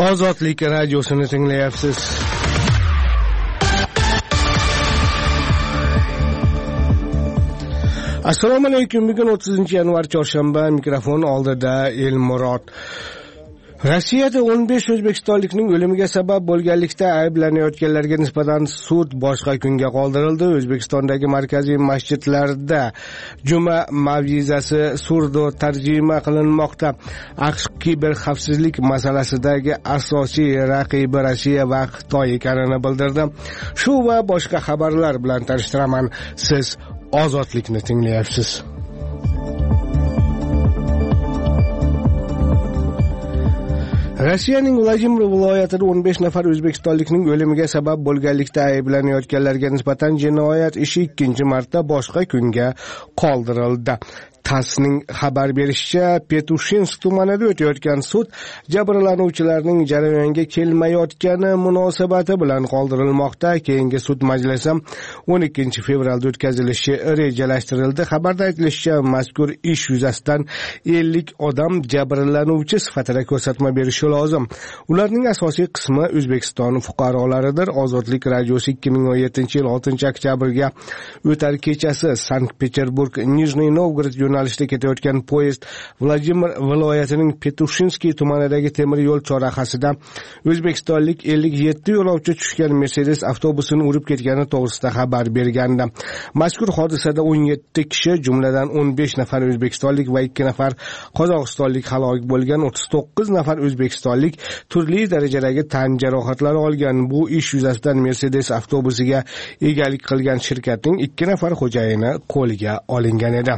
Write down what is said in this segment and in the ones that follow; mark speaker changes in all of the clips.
Speaker 1: Ozodlik radiosini tinglayapsiz. Assalomu alaykum. Bugun 30-yanvar chorshanba, mikrofon oldida Elmurod. Rossiyada 15 o'zbekistonlikning o'limiga sabab bo'lganlikda ayblanayotganlarga nisbatan sud boshqa kunga qoldirildi. O'zbekistondagi markaziy masjidlarda juma mav'izasi surdo tarjima qilinmoqda. AQSh kiberxavfsizlik masalasidagi asosiy raqibi Rossiya va Xitoy ekanini bildirdi. Shu va boshqa xabarlar bilan tanishtiraman. Siz Ozodlikni tinglayapsiz. Rossiyaning Vladimir viloyatida 15 nafar o'zbekistonlikning o'limiga sabab bo'lganlikda ayblanayotganlarga nisbatan jinoyat ishi ikkinchi marta boshqa kunga qoldirildi. TASS'ning xabar berishicha, Petushinsk tumanida o'tayotgan sud jabrlanuvchilarning jarayonga kelmayotgani munosabati bilan qoldirilmoqda. Keyingi sud majlisi 12 fevralda o'tkazilishi rejalashtirildi. Xabarda aytilishicha, mazkur ish yuzasidan 50 odam jabrlanuvchi sifatida ko'rsatma berishi lozim. Ularning asosiy qismi O'zbekiston fuqarolaridir. Ozodlik radiosi 2017-yil 6-oktyabrga o'tar kechasi Sankt-Peterburg Nijniy Novgorod yo'nalishida ketayotgan poyezd Vladimir viloyatining Petushinskiy tumanidagi temir yo'l chorrahasida o'zbekistonlik 57 yo'lovchi tushgan Mercedes avtobusini urib ketgani to'g'risida xabar bergandi. Mazkur hodisada 17 kishi, jumladan 15 nafar o'zbekistonlik va 2 nafar qozog'istonlik halok bo'lgan. 39 nafar o'zbekistonlik turli darajadagi tan jarohatlari olgan. Bu ish yuzasidan Mercedes avtobusiga egalik qilgan shirkatning 2 nafar xo'jayini qo'lga olingan edi.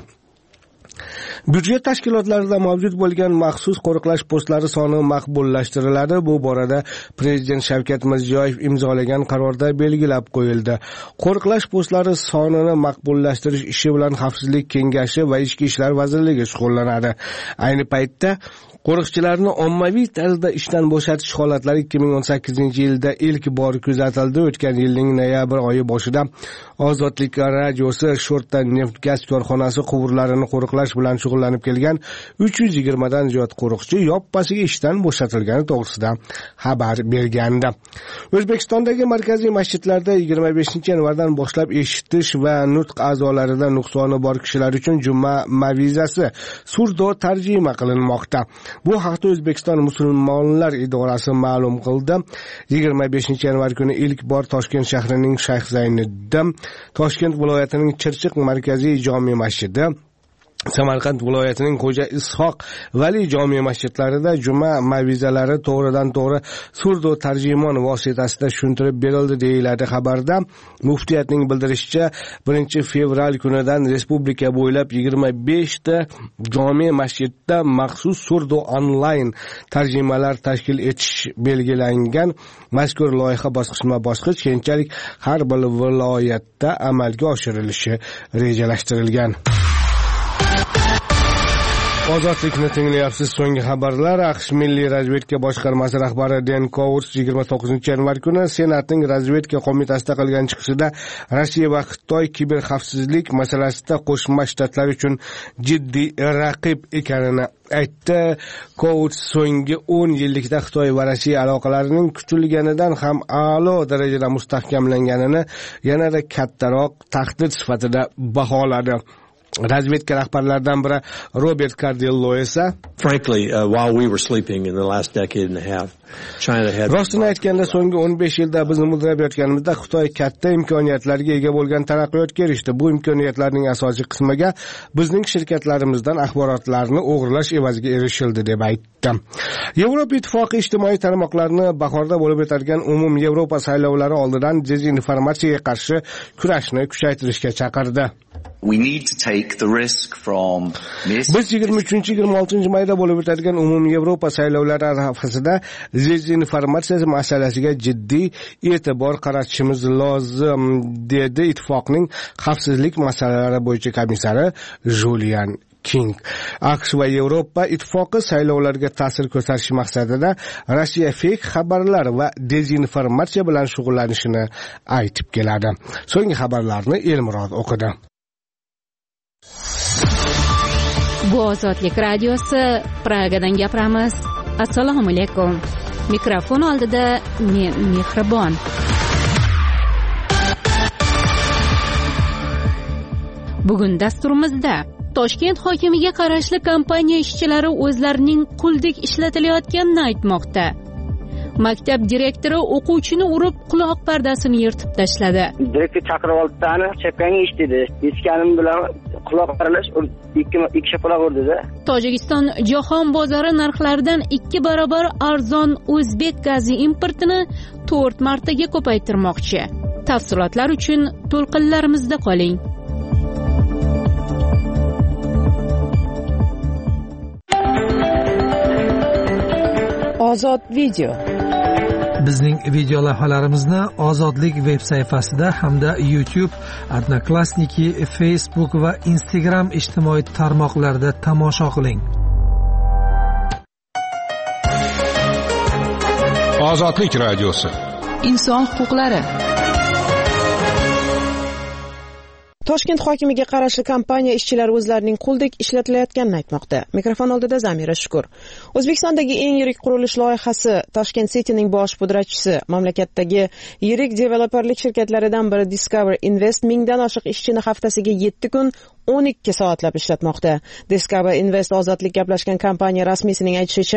Speaker 1: Byudjet tashkilotlarida mavjud bo'lgan maxsus qo'riqlash postlari soni maqbullashtiriladi. Bu borada Prezident Shavkat Mirziyoyev imzolagan qarorda belgilab qo'yildi. Qo'riqlash postlari sonini maqbullashtirish ishi bilan Xavfsizlik kengashi va Ichki ishlar vazirligi shug'ullanadi. Ayni paytda qo'riqchilarni ommaviy tarzda ishdan bo'shatish holatlari 2018-yilda ilk bor kuzatildi. O'tgan yilning noyabr oyi boshida Ozodlik radiosi Sho'rta neft-gaz korxonasi quvurlarini qo'riqlash bilan shug'ullanib kelgan 320 dan ziyod qo'riqchi yoppasiga ishdan bo'shatilgani to'g'risida xabar bergandi. O'zbekistondagi markaziy masjidlarda 25-yanvardan boshlab eshitish va nutq a'zolarida nuqsoni bor kishilar uchun juma mav'izasi surdo tarjima qilinmoqda. Bu haqda O'zbekiston musulmonlar idorasi ma'lum qildi. 25-yanvar kuni ilk bor Toshkent shahrining Shayx Zayniddin, Toshkent viloyatining Chirchiq markaziy jome masjidi, Samarqand viloyatining Xo'ja Ishoq Vali jome masjidlarida juma mav'izalari to'g'ridan-to'g'ri surdo tarjimon vositasida tushuntirib berildi deyiladi xabarda. Muftiyatning bildirishicha, 1-fevral kunidan respublika bo'ylab 25 ta jome masjidda maxsus surdo onlayn tarjimalar tashkil etish belgilangan. Mazkur loyiha bosqichma-bosqich keyinchalik har bir viloyatda amalga oshirilishi rejalashtirilgan. Ozodlikni tinglayapsiz. So'nggi xabarlar. AQSh Milliy razvedka boshqarmasi rahbari Dan Coats 29-yanvar kuni Senatning razvedka qo'mitasida qilgan chiqishida Rossiya va Xitoy kiberxavfsizlik masalasida Qo'shma Shtatlar uchun jiddiy raqib ekanini aytdi. Coats so'nggi 10 yillikda Xitoy va Rossiya aloqalarining kutilganidan ham a'lo darajada mustahkamlanganini yanada kattaroq tahdid sifatida baholadi. Razvedka rahbarlaridan biri Robert Cardello esa,
Speaker 2: frankly, while we were sleeping in the last decade and a half, China had
Speaker 1: rostini aytganda so'nggi 15 yilda biz mudrab yotganimizda Xitoy katta imkoniyatlarga ega bo'lgan taraqqiyotga erishdi. Bu imkoniyatlarning asosiy qismiga bizning shirkatlarimizdan axborotlarni o'g'irlash evaziga erishildi deb aytdi. Yevropa Ittifoqi ijtimoiy tarmoqlarni bahorda bo'lib o'tadigan umum Yevropa saylovlari oldidan dezinformatsiyaga qarshi kurashni kuchaytirishga chaqirdi.
Speaker 3: We need to take the risk from
Speaker 1: Biz 23-26 mayda bo'lib o'tadigan umum Yevropa saylovlari arafasida dezinformatsiya masalasiga jiddiy e'tibor qaratishimiz lozim, dedi ittifoqning xavfsizlik masalalari bo'yicha komissari Julian King. AQSh va Yevropa Ittifoqi saylovlarga ta'sir ko'rsatish maqsadida Rossiya fake xabarlar va dezinformatsiya bilan shug'ullanishini aytib keladi. So'nggi xabarlarni Elmurod o'qidi.
Speaker 4: Bu Ozodlik radiosi, Pragadan gapiramiz. Assalomu alaykum. Mikrofon oldida men Mehribon. Bugun dasturimizda Toshkent hokimiga qarashli kompaniya ishchilari o'zlarining quldek ishlatilayotganini aytmoqda. Maktab direktori o'quvchini urib quloq pardasini yirtib tashladi.
Speaker 5: Direktor chaqirib oldi, "Tani chepkanga ish" dedi. Eshitganim bilan quloq paralash ikki shapoq urdi-da.
Speaker 4: Tojikiston jahon bozori narxlaridan 2 barobar arzon o'zbek gazi importini 4 martaga ko'paytirmoqchi. Tafsilotlar uchun to'lqinlarimizda qoling.
Speaker 6: Ozod video.
Speaker 7: Bizning video lavhalarimizni Ozodlik veb sayfasida hamda YouTube, Odnoklassniki, Facebook va Instagram ijtimoiy tarmoqlarida tomosha qiling.
Speaker 8: Ozodlik radiosi.
Speaker 6: Inson huquqlari. Toshkent hokimiga qarashli kompaniya ishchilari o'zlarining quldek ishlatilayotganini aytmoqda. Mikrofon oldida Zamira Shukur. O'zbekistondagi eng yirik qurilish loyihasi Toshkent City'ning bosh pudratchisi, mamlakatdagi yirik developerlik shirkatlaridan biri Discover Invest mingdan oshiq ishchini haftasiga 7 kun 12 soatlab ishlatmoqda. Discover Invest ozodlik gaplashgan kompaniya rasmiysining aytishicha,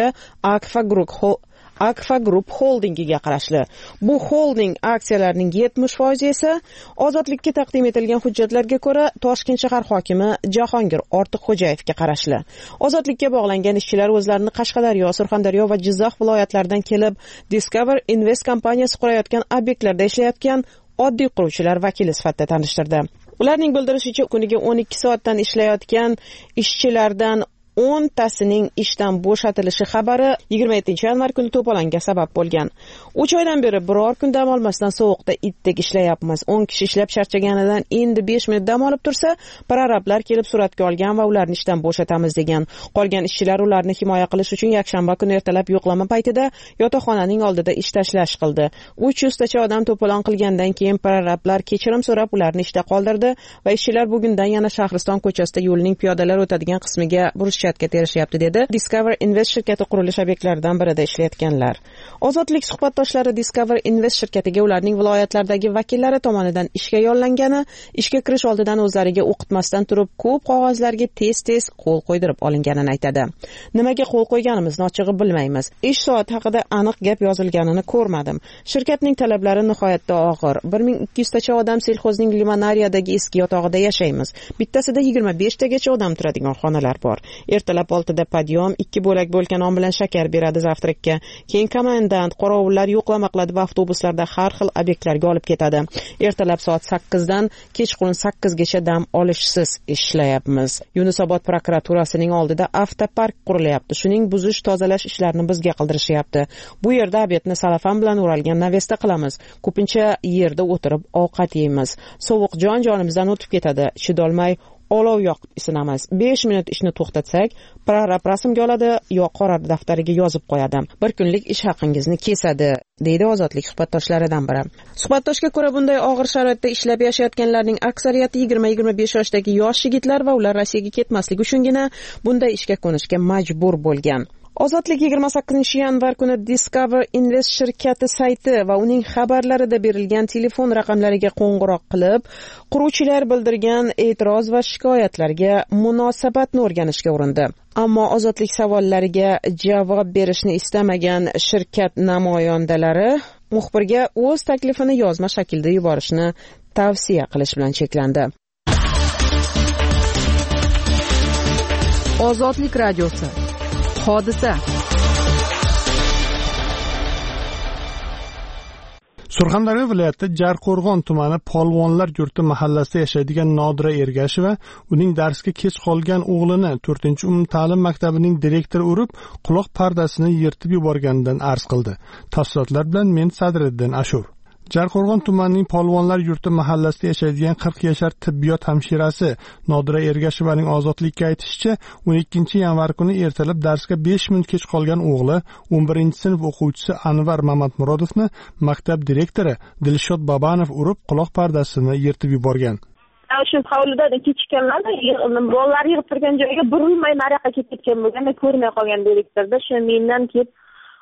Speaker 6: Akfa Group holdingiga qarashli. Bu holding aksiyalarining 70% esa ozodlikka taqdim etilgan hujjatlarga ko'ra Toshkent shahar hokimi Jahongir Ortiqxo'jayevga qarashli. Ozodlikka bog'langan ishchilar o'zlarini Qashqadaryo, Surxondaryo va Jizzax viloyatlaridan kelib, Discover Invest kompaniyasi qurayotgan obyektlarda ishlayotgan oddiy quruvchilar vakili sifatida tanishtirdi. Ularning bildirishicha, kuniga 12 soatdan ishlayotgan ishchilardan 10 tasining ishdan bo'shatilishi xabari 27-yanvar kuni to'polonga sabab bo'lgan. 3 oydan beri biror kun dam olmasdan sovuqda itdek ishlayapmiz. 10 kishi ishlab charchaganidan endi 5 minut dam olib tursa, prorablar kelib suratga olgan va ularni ishdan bo'shatamiz degan. Qolgan ishchilar ularni himoya qilish uchun yakshanba kuni ertalab yo'qlama paytida yotoqxonaning oldida ish tashlash qildi. 300 tacha odam to'polon qilgandan keyin prorablar kechirim so'rab ularni ishda qoldirdi va ishchilar bugundan yana Shahriston ko'chasida yo'lning piyodalar o'tadigan qismiga burishga terishyapti dedi Discover Invest shirkati qurilish obyektlaridan birida ishlayotganlar. Ozodlik suhbatdoshlari Discover Invest shirkatiga ularning viloyatlardagi vakillari tomonidan ishga yollangani, ishga kirish oldidan o'zlariga o'qitmasdan turib ko'p qog'ozlarga tez-tez qo'l qo'ydirib olinganini aytadi. Nimaga qo'l qo'yganimizni ochig'i bilmaymiz. Ish soati haqida aniq gap yozilganini ko'rmadim. Shirkatning talablari nihoyatda og'ir. 1200 tacha odam selxozning Limonariyadagi eski yotog'ida yashaymiz. Bittasida 25 tagacha odam turadigan xonalar bor. Ertalab 6da padyom, 2 bo'lak bo'lgan non bilan shakar beradi zavtrakka. Keyin komandant, qorovullar yo'qlama qiladi va avtobuslarda har xil obyektlarga olib ketadi. Ertalab soat 8dan kechqurun 8gacha dam olishsiz ishlayapmiz. Yunusobod prokuraturasining oldida avtopark qurilyapti. Shuning buzish, tozalash ishlarini bizga qildirishyapti. Bu yerda obyektni salafan bilan o'ralgan navesta qilamiz. Ko'pincha yerda o'tirib ovqat yeymiz. Sovuq jonimizdan o'tib ketadi. Chidolmay olov yoqib isinamiz. 5 minut ishni to'xtatsak, prorab rasmga oladi yo qora daftariga yozib qo'yadi. Bir kunlik ish haqingizni kesadi, deydi ozodlik suhbatdoshlaridan biri. Suhbatdoshga ko'ra, bunday og'ir sharoitda ishlab yashayotganlarning aksariyati 20-25 yoshdagi yosh yigitlar va ular Rossiyaga ketmaslik uchungina bunday ishga qo'nishga majbur bo'lgan. Ozodlik 28-yanvar kuni Discover Invest shirkati sayti va uning xabarlarida berilgan telefon raqamlariga qo'ng'iroq qilib, quruvchilar bildirgan e'tiroz va shikoyatlarga munosabatni o'rganishga urindi. Ammo ozodlik savollariga javob berishni istamagan shirkat namoyandalari muxbirga o'z taklifini yozma shaklda yuborishni tavsiya qilish bilan cheklandi. Ozodlik radiosi. Hodisa.
Speaker 9: Surxondaryo viloyati Jarqo'rg'on tumani Polvonlar yurti mahallasida yashaydigan Nodira Ergasheva uning darsga kech qolgan o'g'lini 4-umumta'lim maktabining direktori urib, quloq pardasini yirtib yuborganidan arz qildi. Tafsilotlar bilan men Sadriddin Ashur. Jarqo'rg'on tumanining Polvonlar yurti mahallasida yashaydigan 40 yashar tibbiyot hamshirasi Nodira Ergashevaning ozodlikka aytishicha, 12-yanvar kuni ertalab darsga 5 minut kech qolgan o'g'li 11-sinf o'quvchisi Anvar Mamatmurodovni maktab direktori Dilshod Babanov urib, quloq pardasini yirtib yuborgan.
Speaker 10: Shu hovlidan kechikkanlarda bolalar yig'ib turgan joyga burilmay nariyoqqa ketib ketgan bo'lganda ko'rmay qolgan direktorda shu mendan kelib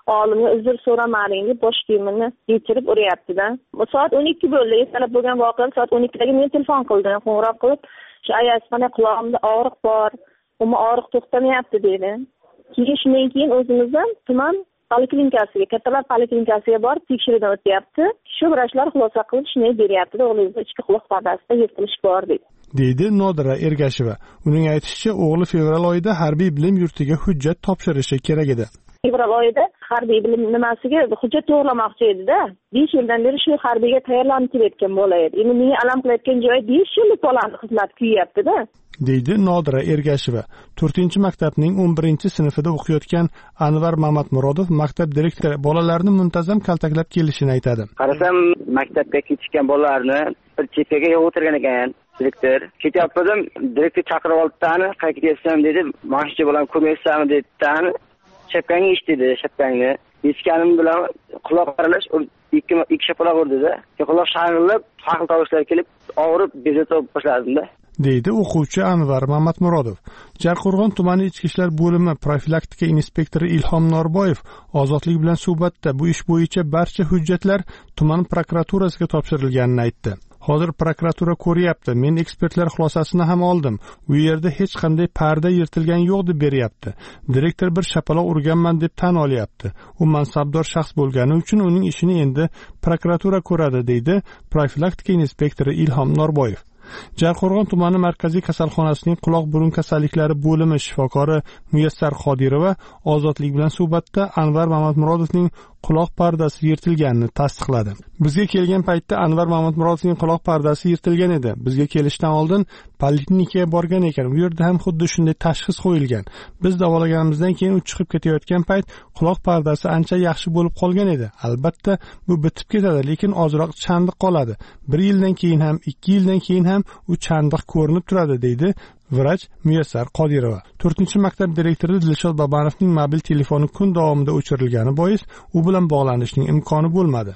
Speaker 10: olimga uzr so'ramaling deb bosh kiyimini yechirib uryapti-da. Soat 12 bo'ldi. Ertalab bo'lgan voqea soat 12dagi men telefon qildim, qo'ng'iroq qilib, shu ayaz qana qulog'imda og'riq bor, umuman og'riq to'xtamayapti dedi. Shundan keyin o'zimizdan tuman poliklinikasiga, kattalar poliklinikasiga borib tekshiruvdan o'tyapti. Shu vrachlar xulosa qilib shunday beryapti, o'g'lingizda ichki quloq pardasida yirtilish bor
Speaker 9: deydi Nodira Ergasheva. Uning aytishicha, o'g'li fevral oyida harbiy bilim yurtiga hujjat topshirishi kerak edi.
Speaker 10: Fevral oyida harbiy bilim nimasiga hujjat to'g'irlamoqchi edi-da. 5 yildan beri shu harbiyga tayyorlanib kelayotgan bola edi. Endi menga alam qilayotgan joyi 5 yillik bolani xizmat kuyyapti-da.
Speaker 9: deydi Nodira Ergasheva. 4-maktabning 11-sinfida o'qiyotgan Anvar Mamatmurodov maktab direktori bolalarni muntazam kaltaklab kelishini aytadi.
Speaker 5: Qarasam, maktabga ketishgan bolalarni bir chekkaga o'tirgan ekan. Direktor, ketyaptim, direktor chaqirib oldi-tani, qayerga ketsam dedi, "Mashina bilan ko'maysizmi?" dedi-tani. Chapkangni ish dedi, chapkangni. Eshitganim bilan quloq aralash ikki shapaloq urdi-da. Quloq shang'illab, farqli tovushlar kelib, og'rib, bezovta boshladim-da.
Speaker 9: deydi o'quvchi Anvar Mamatmurodov. Jarqo'rg'on tumani ichki ishlar bo'limi profilaktika inspektori Ilhom Norboyev Ozodlik bilan suhbatda bu ish bo'yicha barcha hujjatlar tuman prokuraturasiga topshirilganini aytdi. Hozir prokuratura ko'ryapti. Men ekspertlar xulosasini ham oldim. U yerda hech qanday parda yirtilgan yo'q deb beryapti. Direktor bir shapaloq urganman deb tan olyapti. U mansabdor shaxs bo'lgani uchun uning ishini endi prokuratura ko'radi, deydi profilaktika inspektori Ilhom Norboyev. Jarqo'rg'on tumani markaziy kasalxonasining quloq burun kasalliklari bo'limi shifokori Muyassar Qodirova Ozodlik bilan suhbatda Anvar Mamatmurodovning quloq pardasi yirtilganini tasdiqladi. Bizga kelgan paytda Anvar Mamatmurodovning quloq pardasi yirtilgan edi. Bizga kelishdan oldin poliklinikaga borgan ekan. U yerda ham xuddi shunday tashxis qo'yilgan. Biz davolaganimizdan keyin u chiqib ketayotgan payt quloq pardasi ancha yaxshi bo'lib qolgan edi. Albatta, bu bitib ketadi, lekin ozroq chandiq qoladi. 1 yildan keyin ham, 2 yildan keyin ham u chandiq ko'rinib turadi, deydi vrach Muyassar Qodirova. 4-maktab direktori Dilshod Babanovning mobil telefoni kun davomida o'chirilgani bois u bilan bog'lanishning imkoni bo'lmadi.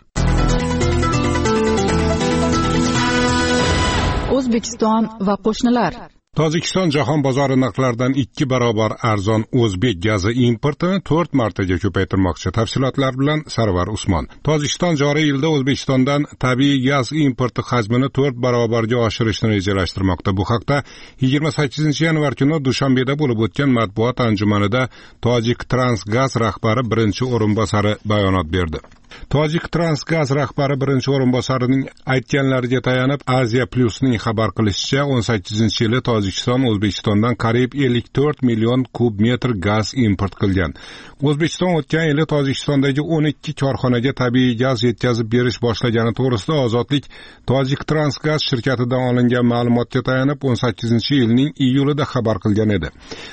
Speaker 11: O'zbekiston va qo'shnilar.
Speaker 8: Tojikiston jahon bozori narxlaridan 2 barobar arzon o'zbek gazi importini 4 martaga ko'paytirmoqchi. Tafsilotlar bilan Sarvar Usmon. Tojikiston joriy yilda O'zbekistondan tabiiy gaz importi hajmini 4 barobarga oshirishni rejalashtirmoqda. Bu haqda 28-yanvar kuni Dushanbeda bo'lib o'tgan matbuot anjumanida Tojik Transgaz rahbari birinchi o'rinbosari bayonot berdi. Tojik Transgaz rahbari birinchi o'rinbosarining aytganlariga tayanib Aziya Plus'ning xabar qilishicha 18-yili Tojikiston O'zbekistondan qariyb 54 million kub metr gaz import qilgan. O'zbekiston o'tgan yili Tojikistondagi 12 korxonaga tabiiy gaz yetkazib berish boshlagani to'g'risida Ozodlik Tojik Transgaz shirkatidan olingan ma'lumotga tayanib 18-yilning iyulida xabar qilgan edi.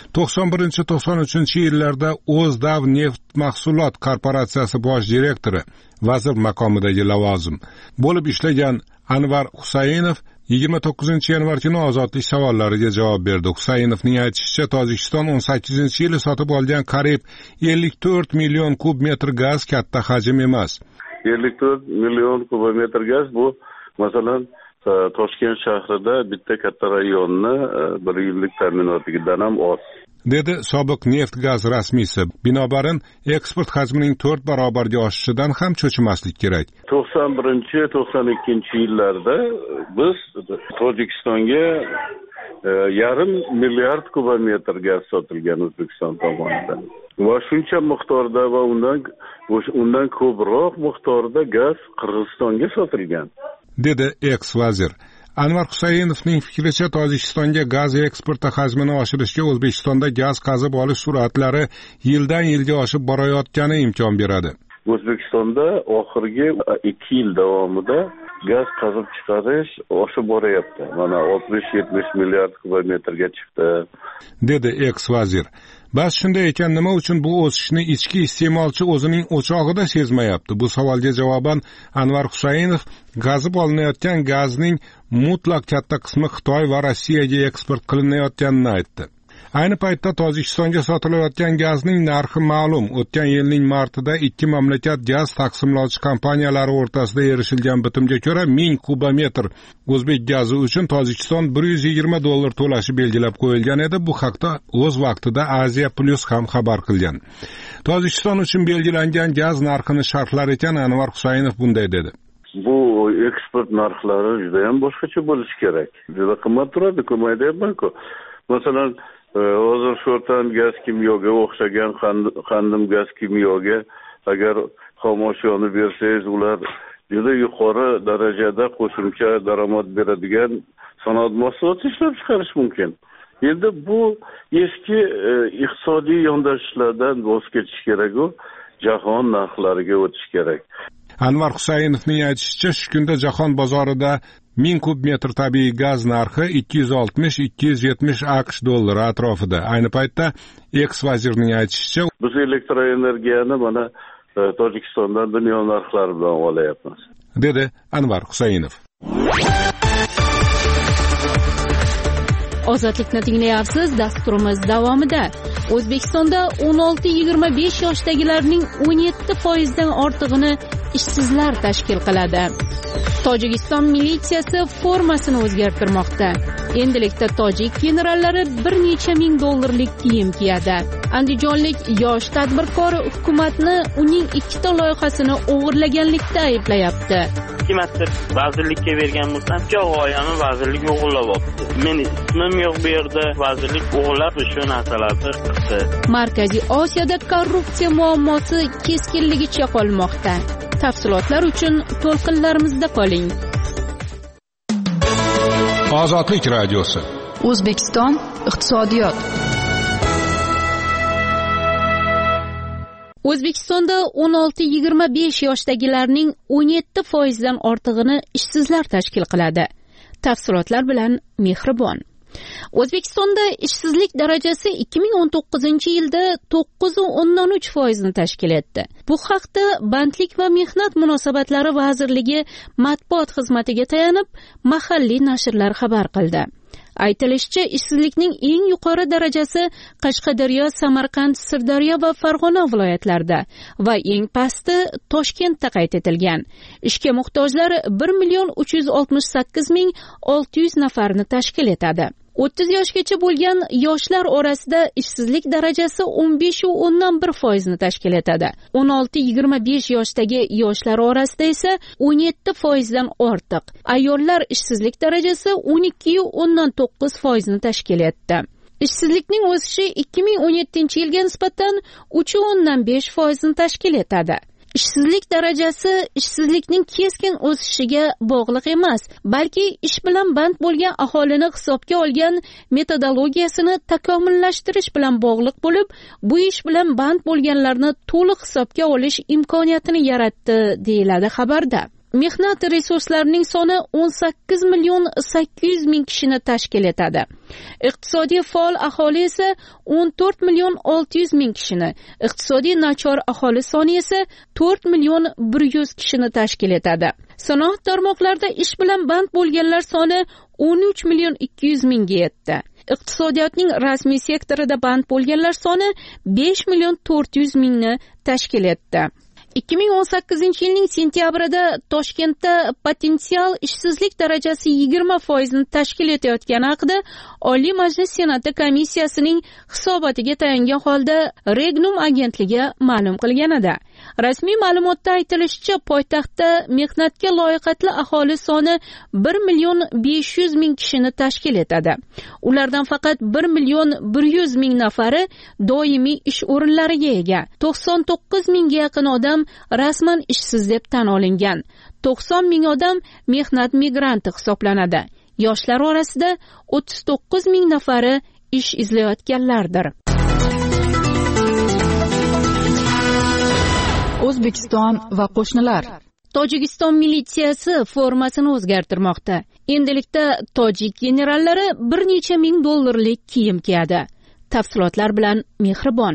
Speaker 8: 91-93-yillarda O'zdav neft mahsulot korporatsiyasi bosh direktori vazir maqomidagi lavozim bo'lib ishlagan Anvar Husaynov 29-yanvar kuni Ozodlik savollariga javob berdi. Husaynovning aytishicha, Tojikiston 18-yili sotib olgan qariyb 54 million kub metr gaz katta hajm emas.
Speaker 12: 54 million kub metr gaz bu masalan Toshkent shahrida bitta katta rayonni 1 yillik ta'minotidan ham oz,
Speaker 8: dedi sobiq neft gaz rasmiysi. Binobarin eksport hajmining 4 barobarga oshishidan ham cho'chimaslik kerak.
Speaker 12: 91-92-yillarda biz Tojikistonga yarim milliard kubometr gaz sotilgan O'zbekiston tomonidan. Va shuncha miqdorda va undan ko'proq miqdorda gaz Qirg'izistonga sotilgan,
Speaker 8: dedi eks-vazir. Anvar Husaynovning fikricha, Tojikistonga gaz eksporti hajmini oshirishga O'zbekistonda gaz qazib olish sur'atlari yildan yilga oshib borayotgani imkon beradi.
Speaker 12: O'zbekistonda oxirgi 2 yil davomida gaz qazib chiqarish oshib boryapti. Mana 60-70 milliard kubometrga chiqdi,
Speaker 8: dedi eks-vazir. Bas shunday ekan, nima uchun bu o'sishni ichki iste'molchi o'zining o'chog'ida sezmayapti? Bu savolga javoban Anvar Husaynov gazib olinayotgan gazning mutlaq katta qismi Xitoy va Rossiyaga eksport qilinayotganini aytdi. Ayni paytda Tojikistonga sotilayotgan gazning narxi ma'lum. O'tgan yilning martida ikki mamlakat gaz taqsimlovchi kompaniyalari o'rtasida erishilgan bitimga ko'ra 1000 kubometr o'zbek gazi uchun Tojikiston $120 to'lashi belgilab qo'yilgan edi. Bu haqda o'z vaqtida Asia Plus ham xabar qilgan. Tojikiston uchun belgilangan gaz narxini sharhlar ekan Anvar Husaynov bunday dedi.
Speaker 12: Bu eksport narxlari juda ham boshqacha bo'lishi kerak. Juda qimmat turadi, ko'mayapman-ku. Masalan, hozir sho'rtan gaz kimyoga o'xshagan qandim gaz kimyoga agar xomashyoni bersangiz, ular juda yuqori darajada qo'shimcha daromad beradigan sanoat mahsuloti ishlab chiqarish mumkin. Endi bu eski iqtisodiy yondashishlardan voz kechish kerak-ku, jahon narxlariga o'tish kerak.
Speaker 8: Anvar Husaynovning aytishicha, shu kunda jahon bozorida 1000 kub metr tabiiy gaz narxi 260-270 AQSh dollari atrofida. Ayni paytda eks-vazirning aytishicha,
Speaker 12: biz elektroenergiyani mana Tojikistondan dunyo narxlari bilan olyapmiz,
Speaker 8: dedi Anvar Husaynov.
Speaker 4: Ozodlikni tinglayapsiz. Dasturimiz davomida O'zbekistonda 16-25 yoshdagilarning 17% dan ortig'ini ishsizlar tashkil qiladi. Tojikiston militsiyasi formasini o'zgartirmoqda. Endilikda tojik generallari bir necha ming dollarlik kiyim kiyadi. Andijonlik yosh tadbirkor hukumatni uning ikkita loyihasini o'g'irlaganlikda ayblayapti.
Speaker 13: Marta vazirlikka bergan bo'lsam, g'oyani vazirlik o'g'irlab olibdi. Men ismim yo'q bu yerda, vazirlik o'g'irlab shu narsalarni qildi.
Speaker 4: Markaziy Osiyoda korrupsiya muammosi keskinligicha qolmoqda. Tafsilotlar uchun to'lqinlarimizda qoling.
Speaker 8: Ozodlik radiosi.
Speaker 11: O'zbekiston iqtisodiyot.
Speaker 4: O'zbekistonda 16-25 yoshdagilarning 17% dan ortig'ini ishsizlar tashkil qiladi. Tafsilotlar bilan Mehribon. O'zbekistonda ishsizlik darajasi 2019-yilda 9.3% ni tashkil etdi. Bu haqda Bandlik va mehnat munosabatlari vazirligi matbuot xizmatiga tayanib, mahalliy nashrlar xabar qildi. Aytilishicha, ishsizlikning eng yuqori darajasi Qashqadaryo, Samarqand, Sirdaryo va Farg'ona viloyatlarida va eng pasti Toshkentda qayd etilgan. Ishga muhtojlar 1,368,600 nafarni tashkil etadi. 30 yoshgacha bo'lgan yoshlar orasida ishsizlik darajasi 15.1% ni tashkil etadi. 16-25 yoshdagi yoshlar orasida esa 17% dan ortiq. Ayollar ishsizlik darajasi 12.9% ni tashkil etdi. Ishsizlikning o'sishi 2017-yilga nisbatan 3.5% ni tashkil etadi. Ishsizlik darajasi ishsizlikning keskin o'sishiga bog'liq emas, balki ish bilan band bo'lgan aholini hisobga olgan metodologiyasini takomillashtirish bilan bog'liq bo'lib, bu ish bilan band bo'lganlarni to'liq hisobga olish imkoniyatini yaratdi, deyiladi xabarda. Mehnat resurslarining soni 18.800.000 kishini tashkil etadi. Iqtisodiy faol aholi esa 14.600.000 kishini, iqtisodiy nachor aholi soni esa 4.100.000 kishini tashkil etadi. Sanoat tarmoqlarida ish bilan band bo'lganlar soni 13.200.000 ga yetdi. Iqtisodiyotning rasmiy sektorida band bo'lganlar soni 5.400.000 ni tashkil etdi. 2018-yilning sentyabrida Toshkentda potensial ishsizlik darajasi 20% ni tashkil etayotgani haqida Oliy Majlis Senati komissiyasining hisobotiga tayangan holda Regnum agentligi ma'lum qilgan edi. Rasmiy ma'lumotda aytilishicha, poytaxtda mehnatga loyiqatli aholi soni 1.500.000 kishini tashkil etadi. Ulardan faqat 1.100.000 nafari doimiy ish o'rinlariga ega. 99.000 ga yaqin odam rasman ishsiz deb tan olingan. 90.000 odam mehnat migranti hisoblanadi. Yoshlar orasida 39.000 nafari ish izlayotganlardir.
Speaker 11: O'zbekiston va qo'shnilar.
Speaker 4: Tojikiston militsiyasi formasini o'zgartirmoqda. Endilikda tojik generallari bir necha ming dollarlik kiyim kiyadi. Tafsilotlar bilan Mehribon.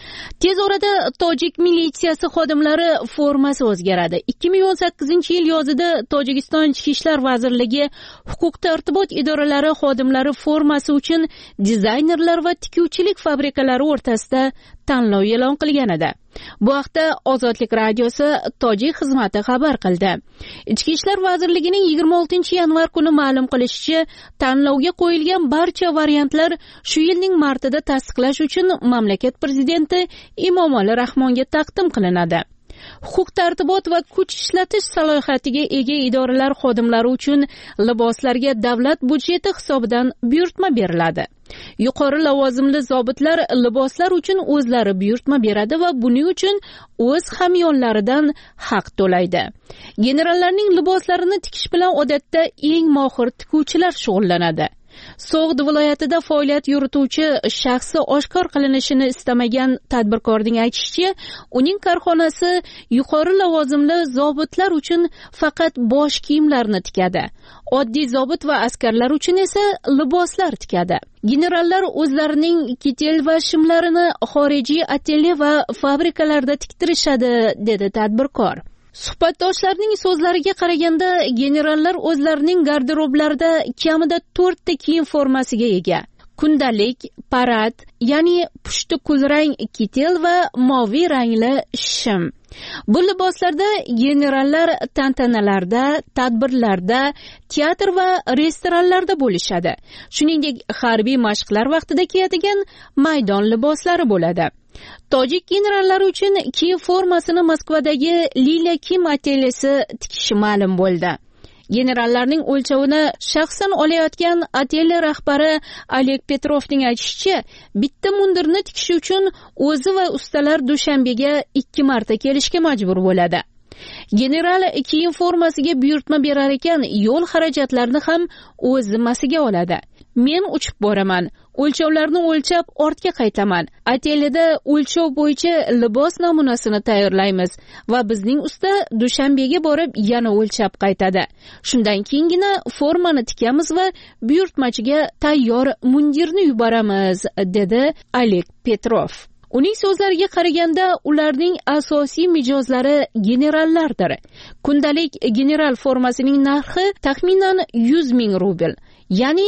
Speaker 4: Tez orada tojik militsiyasi xodimlari formasi o'zgaradi. 2018-yil yozida Tojikiston Ichki ishlar vazirligi huquq-tartibot idoralari xodimlari formasi uchun dizaynerlar va tikuvchilik fabrikalari o'rtasida tanlov e'lon qilgan edi. Bu haqda Ozodlik radiosi Tojik xizmati xabar qildi. Ichki ishlar vazirligining 26-yanvar kuni ma'lum qilishicha, tanlovga qo'yilgan barcha variantlar shu yilning martida tasdiqlash uchun mamlakat prezidenti Emomali Rahmonga taqdim qilinadi. Huquq-tartibot va kuch ishlatish salohiyatiga ega idoralar xodimlari uchun liboslarga davlat budjeti hisobidan buyurtma beriladi. Yuqori lavozimli zobitlar liboslar uchun o'zlari buyurtma beradi va buning uchun o'z hamyonlaridan haq to'laydi. Generallarning liboslarini tikish bilan odatda eng mohir tikuvchilar shug'ullanadi. So'g'd viloyatida faoliyat yurituvchi shaxsi oshkor qilinishini istamagan tadbirkorning aytishicha, uning korxonasi yuqori lavozimli zobitlar uchun faqat bosh kiyimlarni tikadi. Oddiy zobit va askarlar uchun esa liboslar tikadi. Generallar o'zlarining kitel va shimlarini xorijiy atelye va fabrikalarda tiktirishadi, dedi tadbirkor. Suhbatdoshlarning so'zlariga qaraganda, generallar o'zlarining garderoblarida kamida 4 ta kiyim formasiga ega. Kundalik, parad, ya'ni pushti kulrang kitel va moviy rangli shim. Bu liboslarda generallar tantanalarda, tadbirlarda, teatr va restoranlarda bo'lishadi. Shuningdek, harbiy mashqlar vaqtida kiyadigan maydon liboslari bo'ladi. Tojik generallari uchun kiyim formasini Moskvadagi Lila Kim atelyesi tikishi ma'lum bo'ldi. Generallarning o'lchovini shaxsan olayotgan atelye rahbari Oleg Petrovning aytishicha, bitta mundirni tikish uchun o'zi va ustalar Dushanbega 2 marta kelishga majbur bo'ladi. General kiyim formasiga buyurtma berar ekan, yo'l xarajatlarini ham o'z zimmasiga oladi. Men uchib boraman, o'lchovlarni o'lchab ortga qaytaman. Atelyeda o'lchov bo'yicha libos namunasini tayyorlaymiz va bizning usta Dushanbega borib yana o'lchab qaytadi. Shundan keyingina formani tikamiz va buyurtmachiga tayyor mundirni yuboramiz, dedi Oleg Petrov. Uning so'zlariga qaraganda, ularning asosiy mijozlari generallardir. Kundalik general formasining narxi taxminan 100 ming rubl, ya'ni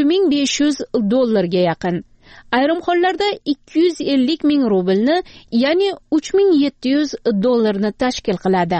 Speaker 4: $1500 ga yaqin. Ayrim hollarda 250 ming rublni, ya'ni $3700 ni tashkil qiladi.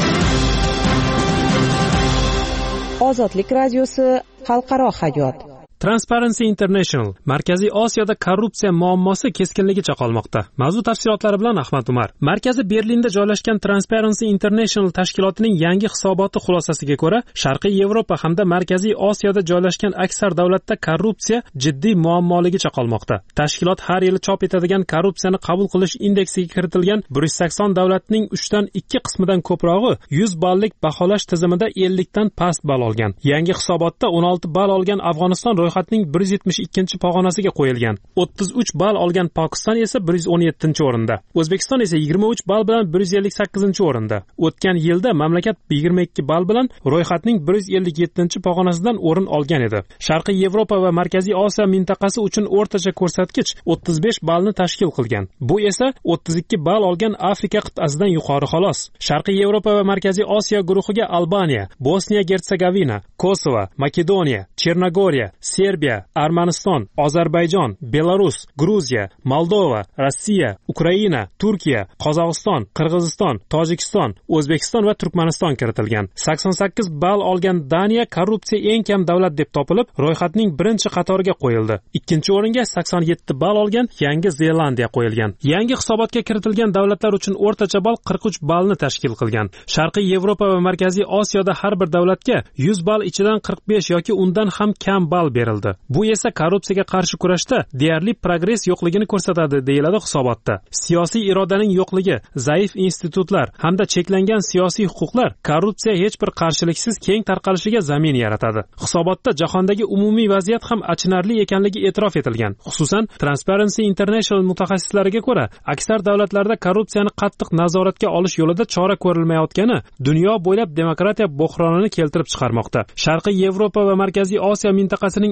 Speaker 6: Ozodlik radiosi xalqaro hayot.
Speaker 14: Transparency International Markaziy Osiyoda korrupsiya muammosi keskinligicha qolmoqda. Mavzu tafsilotlari bilan Ahmad Umar. Markazi Berlinda joylashgan Transparency International tashkilotining yangi hisoboti xulosasiga ko'ra, Sharqiy Yevropa hamda Markaziy Osiyoda joylashgan aksar davlatda korrupsiya jiddiy muammoligicha qolmoqda. Tashkilot har yili chop etadigan korrupsiyani qabul qilish indeksiga kiritilgan 180 davlatning 3dan 2 qismidan ko'prog'i 100 ballik baholash tizimida 50 dan past ball olgan. Yangi hisobotda 16 ball olgan Afg'oniston ro'yxatning 172-pog'onasiga qo'yilgan. 33 ball olgan Pokiston esa 117-o'rinda. O'zbekiston esa 23 ball bilan 158-o'rinda. O'tgan yilda mamlakat 22 ball bilan ro'yxatning 157-pog'onasidan o'rin olgan edi. Sharqiy Yevropa va Markaziy Osiyo mintaqasi uchun o'rtacha ko'rsatkich 35 ballni tashkil qilgan. Bu esa 32 ball olgan Afrika qit'asidan yuqori xolos. Sharqiy Yevropa va Markaziy Osiyo guruhiga Albaniya, Bosniya-Gersegovina, Kosovo, Makedoniya, Chernogoriya, Serbiya, Armaniston, Ozarbayjon, Belarus, Gruziya, Moldova, Rossiya, Ukraina, Turkiya, Qozog'iston, Qirg'iziston, Tojikiston, O'zbekiston va Turkmaniston kiritilgan. 88 ball olgan Daniya korrupsiya eng kam davlat deb topilib, ro'yxatning birinchi qatoriga qo'yildi. Ikkinchi o'ringa 87 ball olgan Yangi Zelandiya qo'yilgan. Yangi hisobotga kiritilgan davlatlar uchun o'rtacha ball 43 ballni tashkil qilgan. Sharqiy Yevropa va Markaziy Osiyoda har bir davlatga 100 ball ichidan 45 yoki undan ham kam ball berildi. Bu esa korrupsiyaga qarshi kurashda deyarli progress yo'qligini ko'rsatadi, deyiladi hisobotda. Siyosiy irodaning yo'qligi, zaif institutlar hamda cheklangan siyosiy huquqlar korrupsiya hech bir qarshiliksiz keng tarqalishiga zamin yaratadi. Hisobotda jahondagi umumiy vaziyat ham achinarli ekanligi e'tirof etilgan. Xususan, Transparency International mutaxassislariga ko'ra, aksar davlatlarda korrupsiyani qattiq nazoratga olish yo'lida chora ko'rilmayotgani dunyo bo'ylab demokratiya bo'hronini keltirib chiqarmoqda. Sharqiy Yevropa va Markaziy Osiyo mintaqasining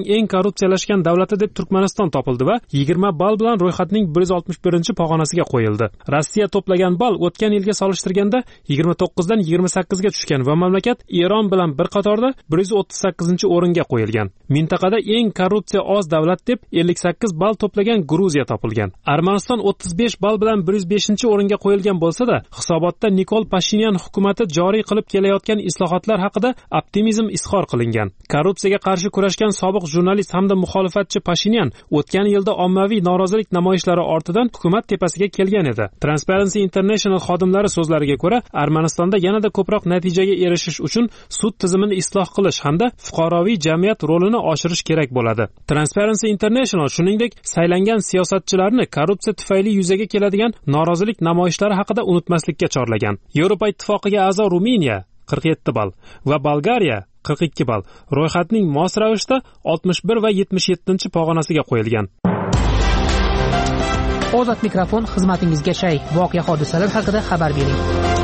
Speaker 14: eng korrupsiyalashgan davlati deb Turkmaniston topildi va 20 ball bilan ro'yxatning 161-pog'onasiga qo'yildi. Rossiya to'plagan ball o'tgan yilga solishtirganda 29 dan 28 ga tushgan va mamlakat Eron bilan bir qatorda 138-o'ringa qo'yilgan. Mintaqada eng korrupsiya oz davlat deb 58 ball to'plagan Gruziya topilgan. Armaniston 35 ball bilan 105-o'ringa qo'yilgan bo'lsa-da, hisobotda Nikol Pashinyan hukumati joriy qilib kelayotgan islohotlar haqida optimizm izhor qilingan. Korrupsiyaga qarshi kurashgan sobiq jurnalist hamda muxolifatchi Pashinyan o'tgan yilda ommaviy norozilik namoyishlari ortidan hukumat tepasiga kelgan edi. Transparency International xodimlari so'zlariga ko'ra, Armanistonda yanada ko'proq natijaga erishish uchun sud tizimini isloh qilish hamda fuqaroviy jamiyat rolini oshirish kerak bo'ladi. Transparency International shuningdek saylangan siyosatchilarni korrupsiya tufayli yuzaga keladigan norozilik namoyishlari haqida unutmaslikka chorlagan. Yevropa Ittifoqiga a'zo Ruminiya 47 ball va Bolgariya 42 ball ro'yxatning mos ravishda 61 va 77-pog'onasiga qo'yilgan.
Speaker 15: Ozod mikrofon xizmatingizga shay. Voqea hodisalar haqida xabar bering.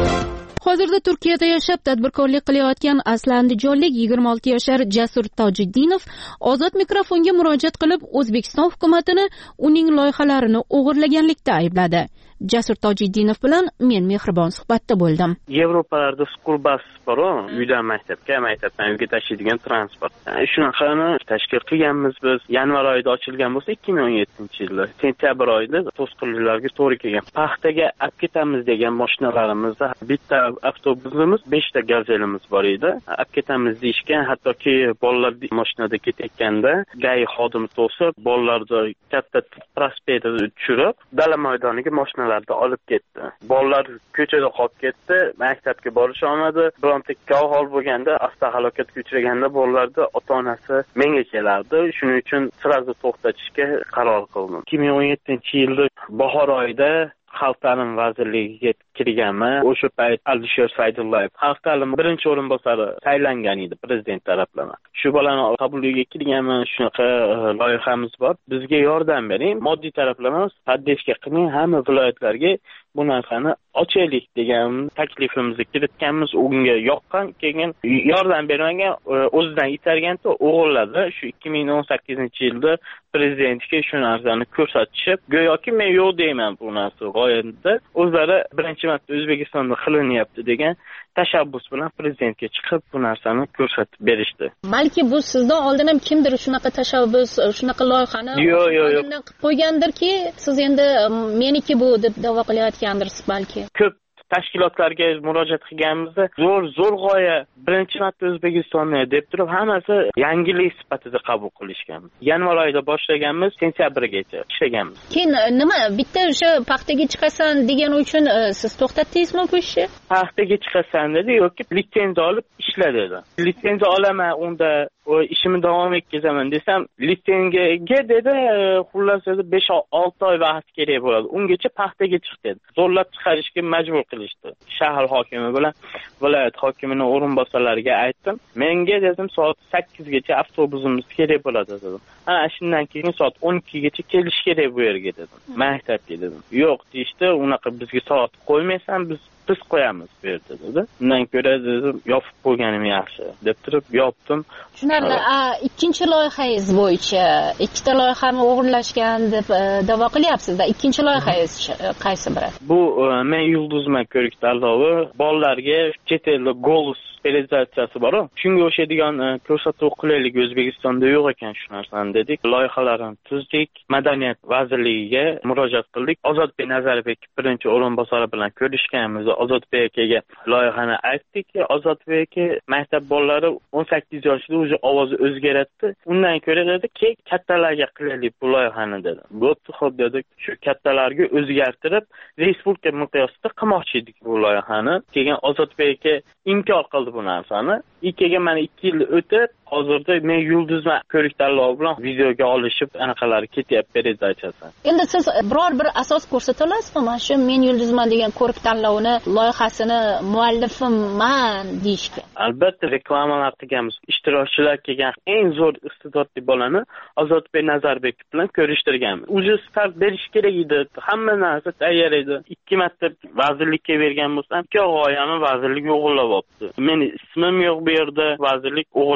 Speaker 4: Hozirda Turkiyada yashab tadbirkorlik qilayotgan aslandijonlik 26 yashar Jasur Tojiddinov ozod mikrofonga murojaat qilib O'zbekiston hukumatini uning loyihalarini o'g'irlaganlikda aybladi. Jasur Tojiddinov bilan men mehribon suhbatda bo'ldim.
Speaker 13: Yevropalarda school bus bor-ku, uydan maktabga, maktabdan uyga tashiydigan transport. Shunaqani tashkil qilganmiz biz. Yanvar oyida ochilgan bo'lsa 2017-yilda. Sentyabr oyida to'sqinliklarga to'g'ri kelgan. Paxtaga olib ketamiz degan mashinalarimizda bitta avtobusimiz, 5 ta gazelimiz bor edi. Olib ketamiz deyishgan, hattoki bolalar mashinada ketayotganda gay xodimi to'sib, bolalarni katta prospektda tushirib, dala maydoniga mashina olib ketdi. Bolalar ko'chada qolib ketdi, maktabga borish olmadi. Bironta ahvol bo'lganda, avtohalokatga uchraganda bolalarning ota-onasi menga kelardi. Shuning uchun sirasi to'xtatishga qaror qildim. 2017-yilda bahor oyida Xalq ta'limi vazirligiga kirganman. O'sha payt Alisher Saydullayev xalq ta'limi birinchi o'rinbosari saylangan edi prezident tomonidan. Shu bolani qabuliga kirganman. Shunaqa loyihamiz bor. Bizga yordam bering, moddiy taraflama taddishga qiling, hamma viloyatlarga bu narsani ochaylik degan taklifimizni kiritganmiz. Unga yoqqan, keyin yordam bermagan, o'zidan itarganda o'g'irladi. Shu 2018-yilda prezidentga shu narsani ko'rsatishib, go'yoki men yo'q deyman bu narsa g'oyatda. O'zlari birinchi marta O'zbekistonda qilinyapti degan tashabbus bilan prezidentga chiqib bu narsani ko'rsatib berishdi.
Speaker 4: Balki bu sizdan oldin ham kimdir shunaqa tashabbus, shunaqa loyihani oldindan qilib qo'ygandirki, siz endi meniki bu deb da'vo qilayotgandirsiz balki.
Speaker 13: Ko'p tashkilotlarga murojaat qilganimizda zo'r g'oya birinchi marta O'zbekistonni deb turib hammasi yangilik sifatida qabul qilishgan. Yanvar oyida boshlaganmiz, sentyabrgacha ishlaganmiz.
Speaker 4: Keyin nima bitta o'sha paxtaga chiqasan degan uchun siz to'xtatdingizmi bu ishni?
Speaker 13: Paxtaga chiqasan dedi yoki litsenziya olib ishla dedi. Litsenziya olaman, unda ishimni davom etkazaman desam, litsenziyaga dedi, xullas 5-6 oy vaqt kerak bo'ladi. Ungacha paxtaga chiq dedi. Zo'rlab chiqarishga majbur qilishdi. Shahar hokimi bilan viloyat hokimining o'rinbosarlariga aytdim. Menga dedim soat 8 gacha avtobusimiz kerak bo'ladi dedim. Shundan keyin soat 12 gacha kelish kerak bu yerga dedim. Maktabga dedim. Yo'q deyishdi, unaqa bizga soat qo'ymaysan, biz qo'yamiz bu yerda dedi. Undan ko'ra dedim, yopib qo'yganim yaxshi deb turib yopdim.
Speaker 4: Tushunarli. Ikkinchi loyihangiz bo'yicha ikkita loyihani o'g'irlashgan deb da'vo qilyapsiz-da. Ikkinchi loyihangiz qaysi biri?
Speaker 13: Bu men yulduzman ko'rik tanlovi, bolalarga chet elda Golus realizatsiyasi bor-ku. Shunga o'xshaydigan ko'rsatuv qilaylik, O'zbekistonda yo'q ekan shu narsani dedik. Loyihalarni tuzdik, Madaniyat vazirligiga murojaat qildik. Ozodbek Nazarbek birinchi o'rinbosari bilan ko'rishganmiz. Ozodbek akaga loyihani aytdik. Ozodbek aka maktab bolalari 18 yoshida o'zi ovozi o'zgaradi. Undan ko'ra dedi, kattalarga qilaylik bu loyihani dedi. Bo'pti, xo'p dedik. Shu kattalarga o'zgartirib, respublika miqyosida qilmoqchi edik bu loyihani. Keyin Ozodbek aka inkor qildi bu narsani. Ikkiga mana 2 yil o'tib, hozirda men yulduzman ko'rik tanlovi bilan videoga olishib anaqalari ketyapti realizatsiyasi.
Speaker 4: Endi siz biror bir asos ko'rsata olasizmi? Mana shu men yulduzman degan ko'rik tanlovini loyihasini muallifimman deyishga.
Speaker 13: Albatta reklamalar qilganmiz. Ishtirokchilar kelgan eng zo'r iste'dodli bolani Ozodbek Nazarbek bilan ko'rishtirganmiz. O'zi start berish kerak edi. Hamma narsa tayyor edi. 2 marta vazirlikka bergan bo'lsam, 2 g'oyani vazirlik o'g'irlab olibdi. Men ismim yo'q bu yerda, vazirlik o'g'irlab shu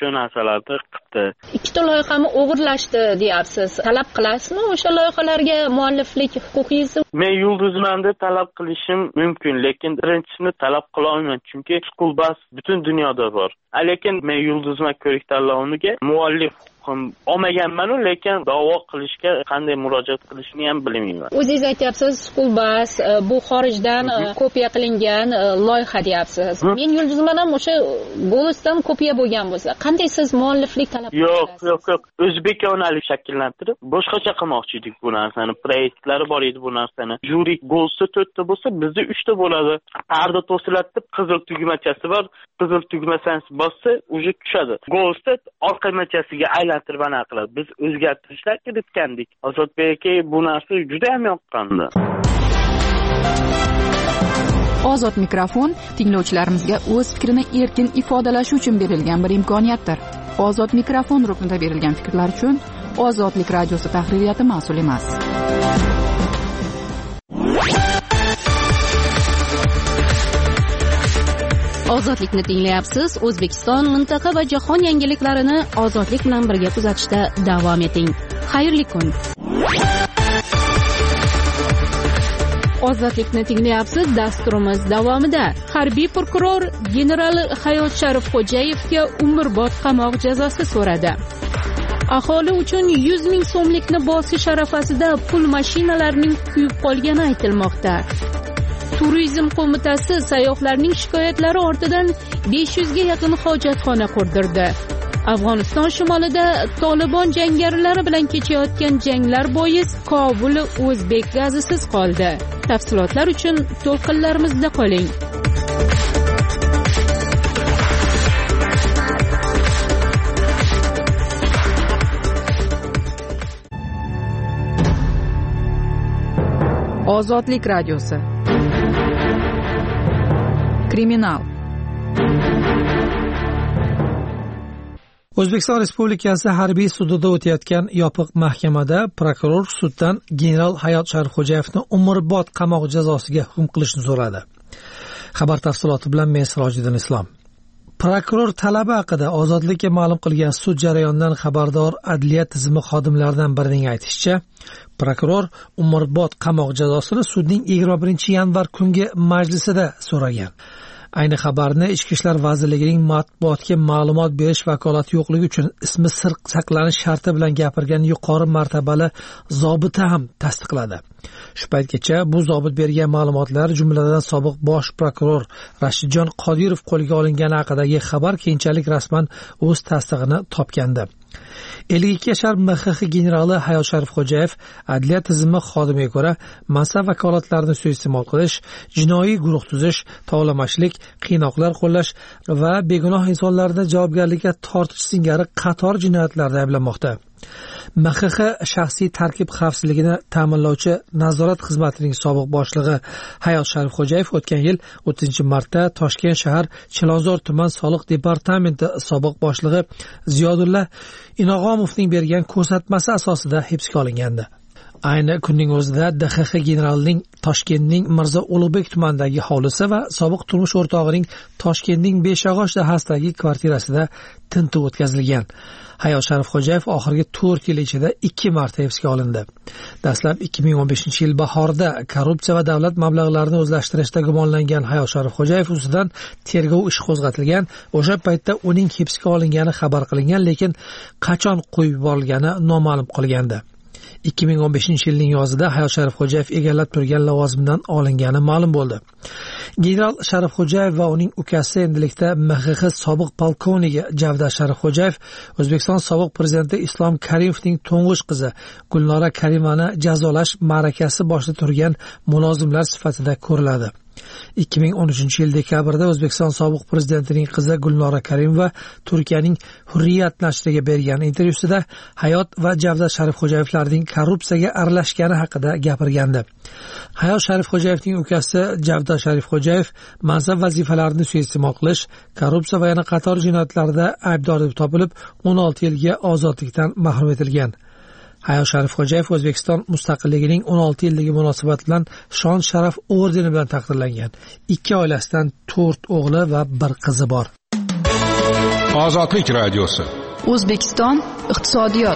Speaker 13: shu narsalarni qildi.
Speaker 4: Ikkita loyihani o'g'irlashdi deyapsiz. Talab qilasizmi o'sha loyihalarga mualliflik huquqingizni?
Speaker 13: Men yulduzman deb talab qilishim mumkin, lekin birinchisini talab qila olmayman, chunki school bus butun dunyoda bor. Lekin men yulduzman ko'rik tanloviga muallif olmaganman-u, lekin da'vo qilishga qanday murojaat qilishni ham bilmayman.
Speaker 4: O'zingiz aytyapsiz, school bus bu xorijdan kopiya qilingan loyiha deyapsiz. Men yulduzman ham o'sha Golosdan kopiya bo'lgan bo'lsa, qanday siz mualliflik talab qilasiz?
Speaker 13: Yo'q. O'zbek yo'nalish shakllantirib, boshqacha qilmoqchi edik bu narsani. Proyektlari bor edi bu narsani. Juri Golosda 4 ta bo'lsa, bizda 3 ta bo'ladi. Parda to'silatib, qizil tugmachasi bor. Qizil tugmasani bossa, uje tushadi. Golosda orqa tugmachasiga aylantirib anaqa qiladi. Biz o'zgartirishlar kiritgandik. Ozodbek aka bu narsa juda ham yoqqandi.
Speaker 11: Ozod mikrofon tinglovchilarimizga o'z fikrini erkin ifodalashi uchun berilgan bir imkoniyatdir. Ozod mikrofon ruknida berilgan fikrlar uchun Ozodlik radiosi tahririyati mas'ul emas.
Speaker 4: Ozodlikni tinglayapsiz. O'zbekiston, mintaqa va jahon yangiliklarini ozodlik bilan birga kuzatishda davom eting. Xayrli kun. Ozodlikni tinglayapsiz. Dasturimiz davomida harbiy prokuror general Hayot Sharifxo'jayevga umrbod qamoq jazosi so'radi. Aholi uchun 100 ming so'mlikni bosish arafasida pul mashinalarining kuyib qolgani aytilmoqda. Turizm qo'mitasi sayyohlarning shikoyatlari ortidan 500 ga yaqin hojatxona qurdirdi. Afg'oniston shimolida Tolibon jangarilari bilan kechayotgan janglar bois Kobul o'zbek gazisiz qoldi. Tafsilotlar uchun to'lqinlarimizda qoling.
Speaker 11: Ozodlik radiosi. Kriminal.
Speaker 7: O'zbekiston Respublikasi harbiy sudida o'tayotgan yopiq mahkamada prokuror suddan general Hayot Sharifxo'jayevni umrbod qamoq jazosiga hukm qilishni so'radi. Xabar tafsiloti bilan men Sirojiddin Islom. Prokuror talabi haqida Ozodlikka ma'lum qilgan sud jarayonidan xabardor adliya tizimi xodimlaridan birining aytishicha, prokuror umrbod qamoq jazosini sudning 21-yanvar kungi majlisida so'ragan. Ayni xabarni Ichki ishlar vazirligining matbuotga ma'lumot berish vakolati yo'qligi uchun ismi sir saqlanish sharti bilan gapirgan yuqori martabali zobita ham tasdiqladi. Shu paytgacha bu zobit bergan ma'lumotlar, jumladan sobiq bosh prokuror Rashidjon Qodirov qo'lga olingani haqidagi xabar keyinchalik rasman o'z tasdig'ini topgandi. 52 yashar MXX generali Hayot Sharifxo'jayev adliya tizimi xodimiga ko'ra mansab vakolatlarini suiiste'mol qilish, jinoiy guruh tuzish, tovlamachilik, qiynoqlar qo'llash va begunoh insonlarni javobgarlikka tortish singari qator jinoyatlarda ayblanmoqda. MXX shaxsiy tarkib xavfsizligini ta'minlovchi nazorat xizmatining sobiq boshlig'i Hayot Sharifxo'jayev o'tgan yil 30-martda Toshkent shahar Chilonzor tuman soliq departamenti sobiq boshlig'i Ziyodulla Inog'omovning bergan ko'rsatmasi asosida hibsga olingandi. Ayni kunning o'zida DXX generalining Toshkentning Mirzo Ulug'bek tumanidagi hovlisi va sobiq turmush o'rtog'ining Toshkentning Beshag'och dahasidagi kvartirasida tintuv o'tkazilgan. Hayot Sharifxo'jayev oxirgi 4 yil ichida 2 marta hibsga olindi. Dastlab 2015-yil bahorida korrupsiya va davlat mablag'larini o'zlashtirishda gumonlangan Hayot Sharifxo'jayev ustidan tergov ishi qo'zg'atilgan. O'sha paytda uning hibsga olingani xabar qilingan, lekin qachon qo'yib yuborilgani noma'lum qolgandi. 2015-yilning yozida Hayot Sharifxo'jayev egallab turgan lavozimdan olingani ma'lum bo'ldi. General Sharifxo'jayev va uning ukasi endilikda MXX sobiq polkovniki Javdar Sharifxo'jayev O'zbekiston sobiq prezidenti Islom Karimovning to'ng'ich qizi Gulnora Karimani jazolash ma'rakasi boshida turgan mulozimlar sifatida ko'riladi. 2013-yil dekabrda O'zbekiston sobiq prezidentining qizi Gulnora Karimova Turkiyaning Hurriyat nashriga bergan intervyusida Hayot va Javdar Sharifxo'jayevlarning korrupsiyaga aralashgani haqida gapirgandi. Hayot Sharifxo'jayevning ukasi Javdar Sharifxo'jayev mansab vazifalarini suiiste'mol qilish, korrupsiya va yana qator jinoyatlarda aybdor deb topilib, 16 yilga ozodlikdan mahrum etilgan. Hayot Sharifxo'jayev O'zbekiston mustaqilligining 16 yilligi munosabati bilan shon sharaf ordeni bilan taqdirlangan. 2 oilasidan 4 o'g'li va 1 qizi bor.
Speaker 8: Ozodlik radiosi.
Speaker 11: O'zbekiston iqtisodiyot.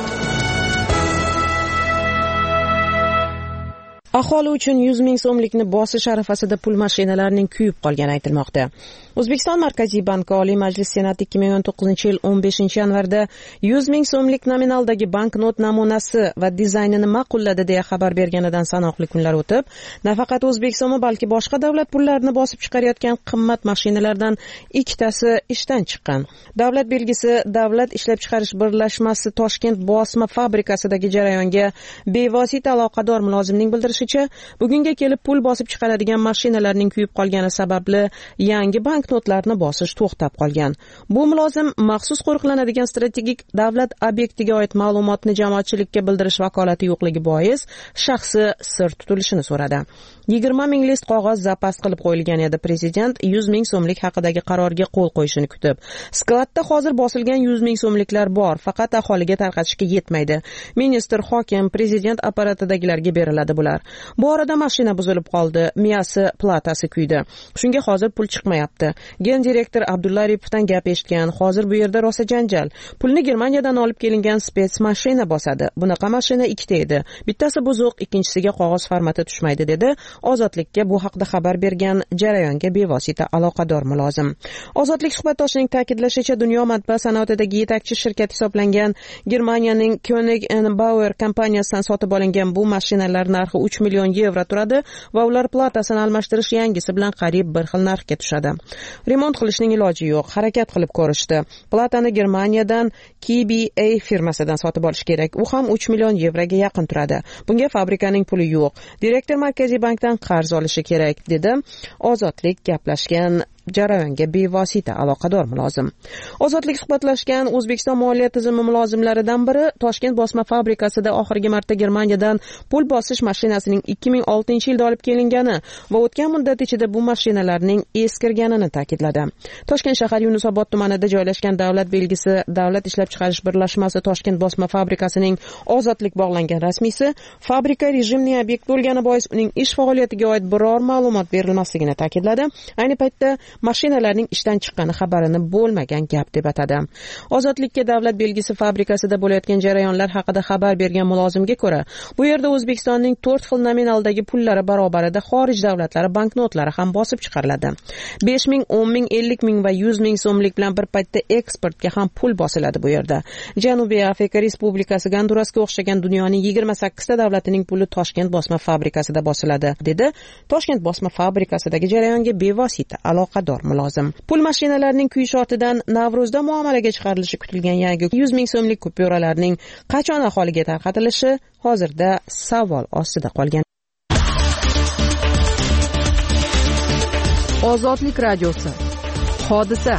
Speaker 6: Aholi uchun 100 ming so'mlikni bosish arafasida pul mashinalarining kuyib qolgani aytilmoqda. O'zbekiston Markaziy banki Oliy Majlis Senati 2019-yil 15-yanvarda 100 ming so'mlik nominaldagi banknot namunasi va dizaynini ma'qulladi deya xabar berganidan sanoqli kunlar o'tib, nafaqat O'zbekistonmi, balki boshqa davlat pullarini bosib chiqarayotgan qimmat mashinalardan ikkitasi ishdan chiqqan. Davlat belgisi Davlat ishlab chiqarish birlashmasi Toshkent bosma fabrikasidagi jarayonga bevosita aloqador mulozimning bildirishicha, bugunga kelib pul bosib chiqaradigan mashinalarning kuyib qolgani sababli yangi banknotlarni bosish to'xtab qolgan. Bu mulozim maxsus qo'riqlanadigan strategik davlat obyektiga oid ma'lumotni jamoatchilikka bildirish vakolati yo'qligi bois shaxsi sir tutilishini so'radi. 20 ming list qog'oz zapas qilib qo'yilgan edi. Prezident 100 ming so'mlik haqidagi qarorga qo'l qo'yishini kutib. Skladda hozir bosilgan 100 ming so'mliklar bor, faqat aholiga tarqatishga yetmaydi. Ministr, hokim, prezident apparatidagilarga beriladi bular. Bu orada mashina buzilib qoldi, miyasi, platasi kuydi. Shunga hozir pul chiqmayapti. Gen direktor Abdulla Aripovdan gap eshitgan. Hozir bu yerda rosa janjal. Pulni Germaniyadan olib kelingan spets mashina bosadi. Bunaqa mashina ikkita edi. Bittasi buzuq, ikkinchisiga qog'oz formati tushmaydi dedi. Ozodlikka bu haqda xabar bergan jarayonga bevosita aloqador mulozim. Ozodlik suhbatdoshining ta'kidlashicha, dunyo matbaa sanoatidagi yetakchi shirkat hisoblangan Germaniyaning Koenig & Bauer kompaniyasidan sotib olingan bu mashinalar narxi 3 million yevro turadi va ular platasini almashtirish yangisi bilan qariyb bir xil narxga tushadi. Remont qilishning iloji yo'q, harakat qilib ko'rishdi. Platani Germaniyadan KBA firmasidan sotib olish kerak. U ham 3 million yevroga yaqin turadi. Bunga fabrikaning puli yo'q. Direktor Markaziy bankdan qarz olishi kerak, dedi Ozodlik gaplashgan jarayonga bevosita aloqador mulozim. Ozodlik suhbatlashgan O'zbekiston moliya tizimi mulozimlaridan biri Toshkent bosma fabrikasida oxirgi marta Germaniyadan pul bosish mashinasining 2006-yilda olib kelingani va o'tgan muddat ichida bu mashinalarning eskirganini ta'kidladi. Toshkent shahar Yunusobod tumanida joylashgan davlat belgisi Davlat ishlab chiqarish birlashmasi Toshkent bosma fabrikasining Ozodlik bog'langan rasmiysi fabrika rejimli obyekt bo'lgani bois uning ish faoliyatiga oid biror ma'lumot berilmasligini ta'kidladi. Ayni paytda mashinalarning ishdan chiqqani xabarini bo'lmagan gap deb atadi. Ozodlikka davlat belgisi fabrikasida bo'layotgan jarayonlar haqida xabar bergan mulozimga ko'ra, bu yerda O'zbekistonning 4 xil nominaldagi pullari barobarida xorij davlatlari banknotlari ham bosib chiqariladi. 5 ming, 10 ming, 50 ming va 100 ming so'mlik bilan bir paytda eksportga ham pul bosiladi bu yerda. Janubiy Afrika Respublikasi Gondurasga o'xshagan dunyoning 28 ta davlatining puli Toshkent bosma fabrikasida bosiladi, dedi Toshkent bosma fabrikasidagi jarayonga bevosita aloqador mulozim. Pul mashinalarining kuyish ortidan Navruzda muomalaga chiqarilishi kutilgan yangi 100 ming so'mlik kupyuralarning qachon aholiga tarqatilishi hozirda savol ostida qolgan.
Speaker 11: Ozodlik radiosi. Hodisa.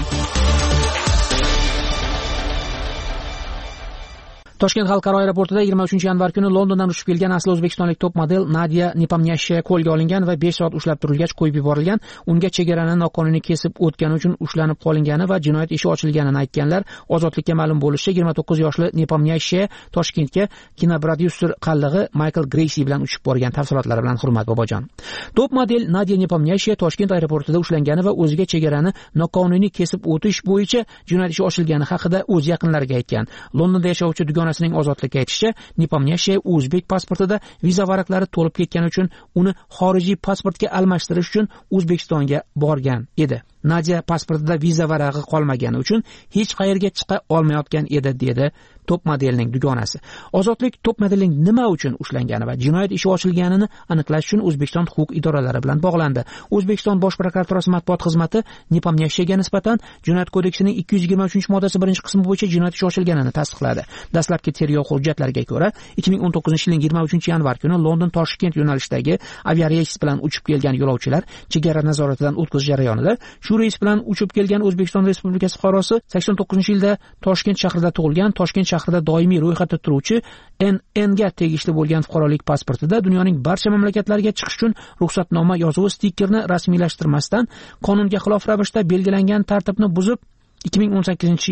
Speaker 15: Toshkent xalqaro aeroportida 23-yanvar kuni Londondan uchib kelgan asli o'zbekistonlik top model Nadia Nepomniashchiya qo'lga olingan va 5 soat ushlab turilgach qo'yib yuborilgan. Unga chegarani noqonuniy kesib o'tgani uchun ushlanib qolingani va jinoyat ishi ochilganini aytganlar. Ozodlikka ma'lum bo'lishicha, 29 yoshli Nepomniashchiya Toshkentga kinoprodyuser qallig'i Michael Greysi bilan uchib borgan. Tafsilotlari bilan Hurmat Bobojon. Top model Nadia Nepomniashchiya Toshkent aeroportida ushlangani va o'ziga chegarani noqonuniy kesib o'tish bo'yicha jinoyat ishi ochilgani haqida o'z yaqinlariga aytgan. Londonda yashovchi dugonasining Ozodlikka aytishicha, Nepomniashchiya o'zbek pasportida viza varaqlari to'lib ketgani uchun uni xorijiy pasportga almashtirish uchun O'zbekistonga borgan edi. Nadia pasportida viza varag'i qolmagani uchun hech qayerga chiqa olmayotgan edi, dedi top modelning dugonasi. Ozodlik top modelning nima uchun ushlangani va jinoyat ishi ochilganini aniqlash uchun O'zbekiston huquq idoralari bilan bog'landi. O'zbekiston Bosh prokuraturasi matbuot xizmati Nepomniashchiyaga nisbatan Jinoyat kodeksining 223-moddasi 1-qismi bo'yicha jinoyat ishi ochilganini tasdiqladi. Dastlabki tergov hujjatlariga ko'ra, 2019-yilning 23-yanvar kuni London-Toshkent yo'nalishidagi aviareys bilan uchib kelgan yo'lovchilar chegara nazoratidan o'tkazish jarayonida shu reys bilan uchib kelgan O'zbekiston Respublikasi fuqarosi 89-yilda Toshkent shahrida tug'ilgan, Toshkent shahrida doimiy ro'yxatda turuvchi NN ga tegishli bo'lgan fuqarolik pasportida dunyoning barcha mamlakatlariga chiqish uchun ruxsatnoma yozuvi stikerni rasmiylashtirmasdan qonunga xilof ravishda belgilangan tartibni buzib 2018-yil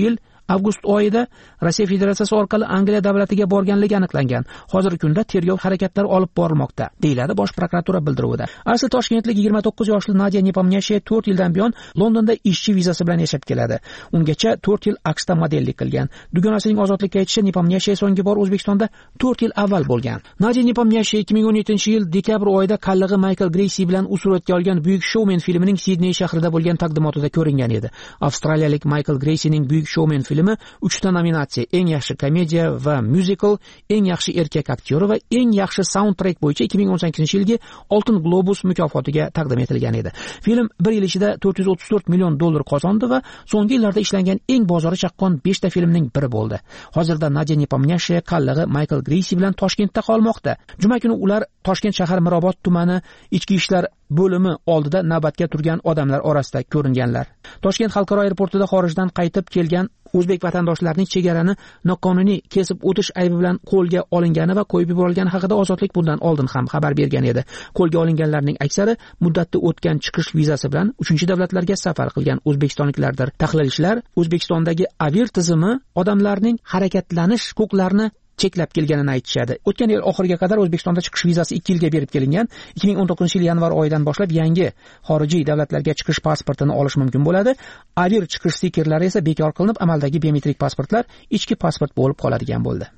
Speaker 15: avgust oyida Rossiya Federatsiyasi orqali Angliya davlatiga borganligi aniqlangan. Hozirgi kunda tergov harakatlari olib borilmoqda, deyiladi Bosh prokuratura bildiruvida. Asli toshkentlik 29 yoshli Nadia Nepomniashchiya 4 yildan buyon Londonda ishchi vizasi bilan yashab keladi. Ungacha 4 yil AQShda modellik qilgan. Dugonasining ozodlikka aytishicha, Nepomniashchiya so'nggi bor O'zbekistonda 4 yil avval bo'lgan. Nadia Nepomniashchiya 2017-yil dekabr oyida qallig'i Michael Greysi bilan u suratga olgan Buyuk Showman filmining Sidney shahrida bo'lgan taqdimotida ko'ringan edi. Avstraliyalik Michael Greysining Buyuk Showman filmi 3 ta nominatsiya: eng yaxshi komediya va musical, eng yaxshi erkak aktyori va eng yaxshi soundtrack bo'yicha 2018-yilgi Oltin Globus mukofotiga taqdim etilgan edi. Film 1 yil ichida $434 million qozondi va so'nggi yillarda ishlangan eng bozori chaqqon 5 ta filmning biri bo'ldi. Hozirda Nadia Nepomniashchiya qallig'i Michael Greysi bilan Toshkentda qolmoqda. Juma kuni ular Toshkent shahar Mirobod tumani ichki ishlar bo'limi oldida navbatga turgan odamlar orasida ko'ringanlar. Toshkent xalqaro aeroportida xorijdan qaytib kelgan o'zbek vatandoshlarning chegarani noqonuniy kesib o'tish aybi bilan qo'lga olingani va qo'yib yuborilgani haqida Ozodlik bundan oldin ham xabar bergan edi. Qo'lga olinganlarning aksari muddatda o'tgan chiqish vizasi bilan 3-davlatlarga safar qilgan o'zbekistonliklardir. Tahlilchilar O'zbekistondagi avir tizimi odamlarning harakatlanish huquqlarini cheklab kelganini aytishadi. O'tgan yil oxiriga qadar O'zbekistonda chiqish vizasi 2 yilga berib kelingan. 2019-yil yanvar oyidan boshlab yangi xorijiy davlatlarga chiqish pasportini olish mumkin bo'ladi. Avir chiqish stikerlari esa bekor qilinib, amaldagi biometrik pasportlar ichki pasport bo'lib qoladigan bo'ldi.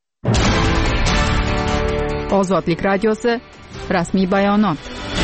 Speaker 11: Ozodlik radiosi rasmiy bayonot.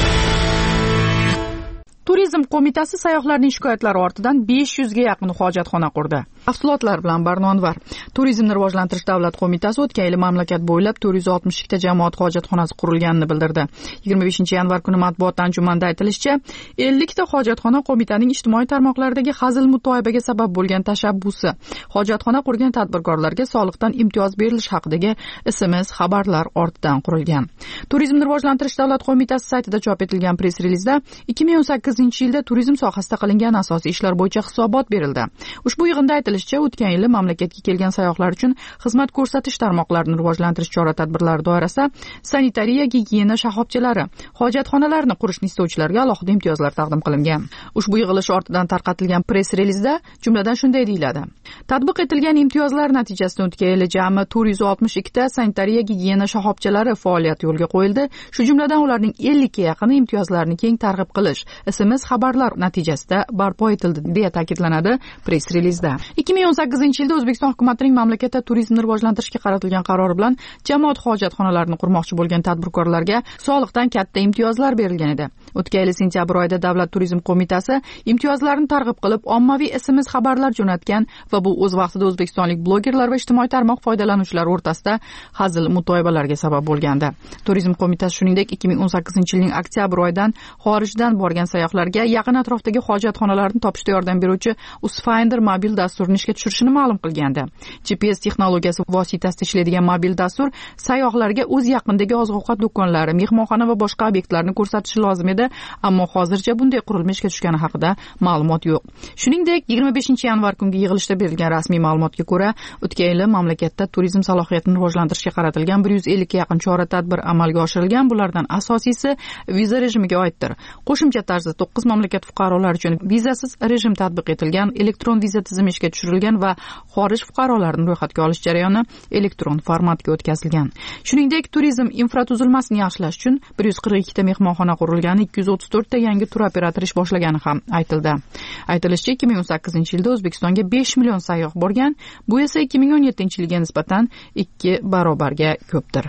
Speaker 11: Turizm qo'mitasi sayyohlarning shikoyatlari ortidan 500 ga yaqin hojatxona qurdi. Tafsilotlar bilan Barnonvar. Turizmni rivojlantirish davlat qo'mitasi o'tgan yil mamlakat bo'ylab 462 ta jamoat hojatxonasi qurilganini bildirdi. 25-yanvar kuni matbuot anjumanida aytilishicha, 50 ta hojatxona qo'mitaning ijtimoiy tarmoqlardagi hazil mutoyibaga sabab bo'lgan tashabbusi. Hojatxona qurgan tadbirkorlarga soliqdan imtiyoz berilish haqidagi SMS xabarlar ortidan qurilgan. Turizmni rivojlantirish davlat qo'mitasi saytida chop etilgan press-relizda 2018-yilda turizm sohasida qilingan asosiy ishlar bo'yicha hisobot berildi. Ushbu yig'inda aytilishicha, o'tgan yili mamlakatga kelgan sayyohlar uchun xizmat ko'rsatish tarmoqlarini rivojlantirish chora-tadbirlari doirasida sanitariya, gigiyena shoxobchalari, hojatxonalarni qurishni istovchilarga alohida imtiyozlar taqdim qilingan. Ushbu yig'ilish ortidan tarqatilgan press-relizda jumladan shunday deyiladi: Tatbiq etilgan imtiyozlar natijasida o'tgan yili jami 462 ta sanitariya, gigiyena shoxobchalari faoliyati yo'lga qo'yildi. Shu jumladan ularning 50 ga yaqini imtiyozlarni keng targ'ib qilish, SMS xabarlar natijasida barpo etildi, deya ta'kidlanadi press-relizda. 2018-yilda O'zbekiston hukumatining mamlakatda turizmni rivojlantirishga qaratilgan qarori bilan jamoat hojatxonalarini qurmoqchi bo'lgan tadbirkorlarga soliqdan katta imtiyozlar berilgan edi. O'tgan yil sentyabr oyida Davlat turizm qo'mitasi imtiyozlarni targ'ib qilib, ommaviy SMS xabarlar jo'natgan va bu o'z vaqtida o'zbekistonlik blogerlar va ijtimoiy tarmoq foydalanuvchilari o'rtasida hazil mutoyibalarga sabab bo'lgandi. Turizm qo'mitasi shuningdek 2018-yilning oktyabr oyidan xorijdan borgan sayyohlarga yaqin atrofdagi hojatxonalarni topishda yordam beruvchi Usfinder mobil dasturini ishga tushirishini ma'lum qilgandi. GPS texnologiyasi vositasida ishlaydigan mobil dastur sayyohlarga o'z yaqinidagi oziq-ovqat do'konlari, mehmonxona va boshqa obyektlarni ko'rsatishi lozim edi, ammo hozircha bunday qurilma ishga tushgani haqida ma'lumot yo'q. Shuningdek, 25-yanvar kungi yig'ilishda berilgan rasmiy ma'lumotga ko'ra, o'tgan yili mamlakatda turizm salohiyatini rivojlantirishga qaratilgan 150 ga yaqin chora-tadbir amalga oshirilgan. Bulardan asosiysi viza rejimiga oiddir. Qo'shimcha tarzda 9 mamlakat fuqarolari uchun vizasiz rejim tatbiq etilgan, elektron viza tizimi ishga tushirilgan va xorij fuqarolarini ro'yxatga olish jarayoni elektron formatga o'tkazilgan. Shuningdek, turizm infratuzilmasini yaxshilash uchun 142 ta mehmonxona qurilgan, 234 ta yangi tur operatori ish boshlagani ham aytildi. Aytilishicha, 2018-yilda O'zbekistonga 5 million sayyoh borgan, bu esa 2017-yilga nisbatan 2 barobarga ko'pdir.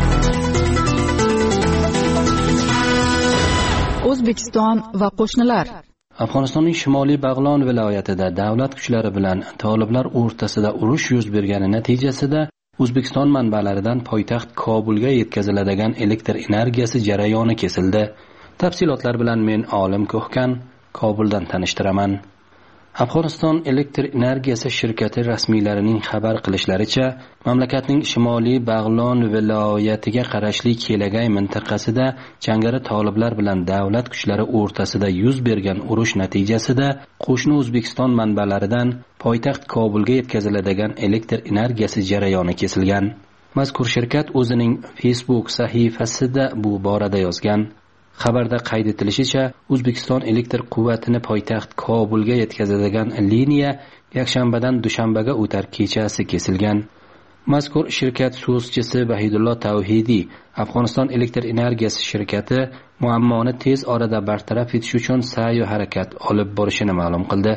Speaker 11: O'zbekiston va qo'shnilar.
Speaker 16: Afg'onistonning Shimoliy Bag'lon viloyatida davlat kuchlari bilan toliblar o'rtasida urush yuz bergani natijasida O'zbekiston manbalaridan poytaxt Kobulga yetkaziladigan elektr energiyasi jarayoni kesildi. Tafsilotlar bilan men Olim Ko'hkan Kobuldan tanishtiraman. Afg'oniston elektr energiyasi shirkati rasmiylarining xabar qilishlaricha, mamlakatning Shimoliy Bag'lon viloyatiga qarashli Kelagay mintaqasida jangari toliblar bilan davlat kuchlari o'rtasida yuz bergan urush natijasida qo'shni O'zbekiston manbalaridan poytaxt Kobulga yetkaziladigan elektr energiyasi jarayoni kesilgan. Mazkur shirkat o'zining Facebook sahifasida bu borada yozgan. Xabarda qayd etilishicha, O'zbekiston elektr quvvatini poytaxt Kobulga yetkazadigan liniya yakshanbadan dushanbaga o'tar kechasi kesilgan. Mazkur shirkat so'zchisi Bahidullo Tavhidiy Afg'oniston elektr energiyasi shirkati muammoni tez orada bartaraf etish uchun sa'y va harakat olib borishini ma'lum qildi.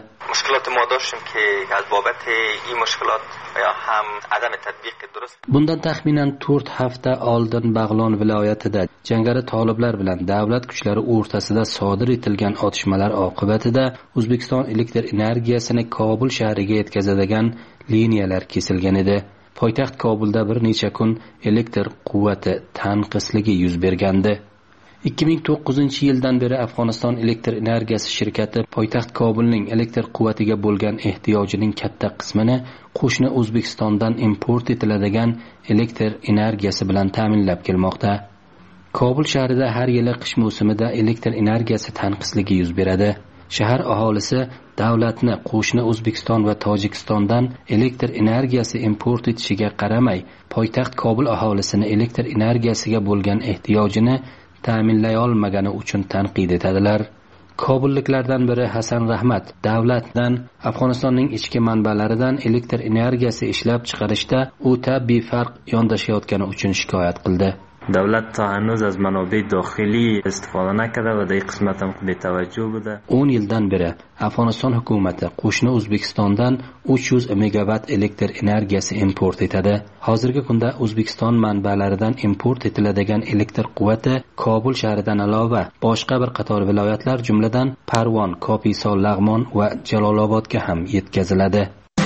Speaker 16: Bundan taxminan 4 hafta oldin Bag'lon viloyatida jangari toliblar bilan davlat kuchlari o'rtasida sodir etilgan otishmalar oqibatida O'zbekiston elektr energiyasini Kobul shahriga yetkazadigan liniyalar kesilgan edi. Poytaxt Kobulda bir necha kun elektr quvvati tanqisligi yuz bergandi. 2009-yildan beri Afg'oniston elektr energiyasi shirkati poytaxt Kobulning elektr quvvatiga bo'lgan ehtiyojining katta qismini qo'shni O'zbekistondan import etiladigan elektr energiyasi bilan ta'minlab kelmoqda. Kobul shahrida har yili qish mavsumida elektr energiyasi tanqisligi yuz beradi. Shahar aholisi davlatni qo'shni O'zbekiston va Tojikistondan elektr energiyasi import etishiga qaramay, poytaxt Kobul aholisini elektr energiyasiga bo'lgan ehtiyojini ta'minlay olmagani uchun tanqid etadilar. Kobulliklardan biri Hasan Rahmat davlatdan Afg'onistonning ichki manbalaridan elektr energiyasi ishlab chiqarishda o'ta befarq yondashayotgani uchun shikoyat qildi.
Speaker 17: Davlat hanuz az manobe daxiliy istifoda nakardi va bu qismat ham betavajjuh bo'ldi.
Speaker 16: 10 yildan beri Afg'oniston hukumati qo'shni O'zbekistondan 300 megawatt elektr energiyasi import etadi. Hozirgi kunda O'zbekiston manbalaridan import etiladigan elektr quvvati Kobul shahridan alova boshqa bir qator viloyatlar, jumladan Parvon, Kopisol, Lag'mon va Jalolobodga ham yetkaziladi.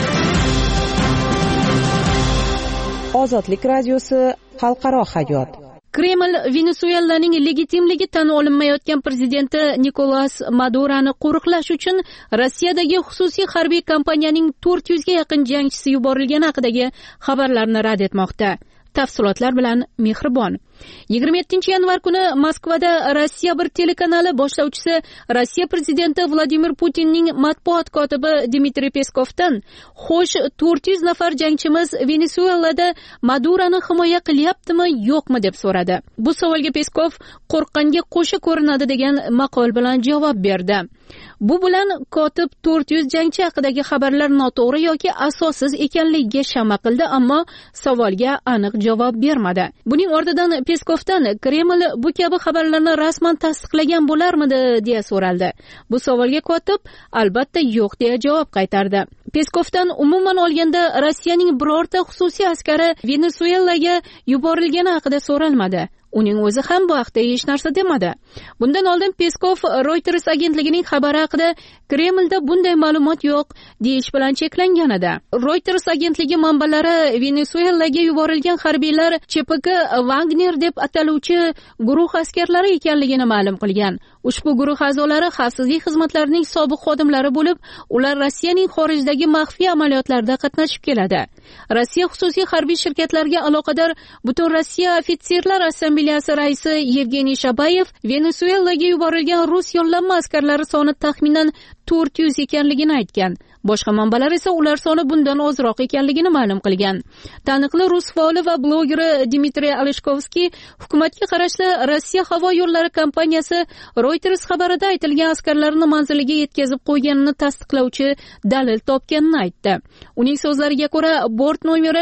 Speaker 6: Ozodlik radiosi xalqaro hayot.
Speaker 4: Kreml Venesuelaning legitimligi tan olinmayotgan prezidenti Nikolas Maduroni qo'riqlash uchun Rossiyadagi xususiy harbiy kompaniyaning 400 ga yaqin jangchisi yuborilgani haqidagi xabarlarni rad etmoqda. Tafsilotlar bilan Mehribon. 27-yanvar kuni Moskvada Rossiya bir telekanali boshlovchisi Rossiya prezidenti Vladimir Putinning matbuot kotibi Dmitriy Peskovdan "Xo'sh, 400 nafar jangchimiz Venesuelada Maduroni himoya qilyaptimi, yo'qmi?" deb so'radi. Bu savolga Peskov qo'rqqanga qo'sha ko'rinadi degan maqol bilan javob berdi. Bu bilan kotib 400 jangchi haqidagi xabarlar noto'g'ri yoki asossiz ekanligiga shama qildi, ammo savolga aniq javob bermadi. Buning ortidan Peskovdan Kreml bu kabi xabarlarni rasman tasdiqlagan bo'larmidi deya so'raldi. Bu savolga kotib albatta yo'q deya javob qaytardi. Peskovdan umuman olganda Rossiyaning birorta xususiy askari Venesuelaga yuborilgani haqida so'ralmadi. Uning o'zi ham bu haqda hech narsa demadi. Bundan oldin Peskov Reuters agentligining xabari haqida Kremlda bunday ma'lumot yo'q deyish bilan cheklangan edi. Reuters agentligi manbalari Venesuelaga yuborilgan harbiylar CPK Wagner deb ataluvchi guruh askarlari ekanligini ma'lum qilgan. Ushbu guruh a'zolari xavfsizlik xizmatlarining sobiq xodimlari bo'lib, ular Rossiyaning xorijdagi maxfiy amaliyotlarida qatnashib keladi. Rossiya xususiy harbiy shirkatlariga aloqador Butun Rossiya ofitserlar assambleyasi raisi Yevgeniy Shabayev Venesuelaga yuborilgan rus yollanma askarlari soni taxminan 400 ekanligini aytgan. Boshqa manbalar esa ular soni bundan ozroq ekanligini ma'lum qilgan. Taniqli rus faoli va blogeri Dmitriy Aleshkovskiy hukumatga qarashli Rossiya havo yo'llari kompaniyasi Reuters xabarida aytilgan askarlarni manziliga yetkazib qo'yganini tasdiqlovchi dalil topganini aytdi. Uning so'zlariga ko'ra, bort nomeri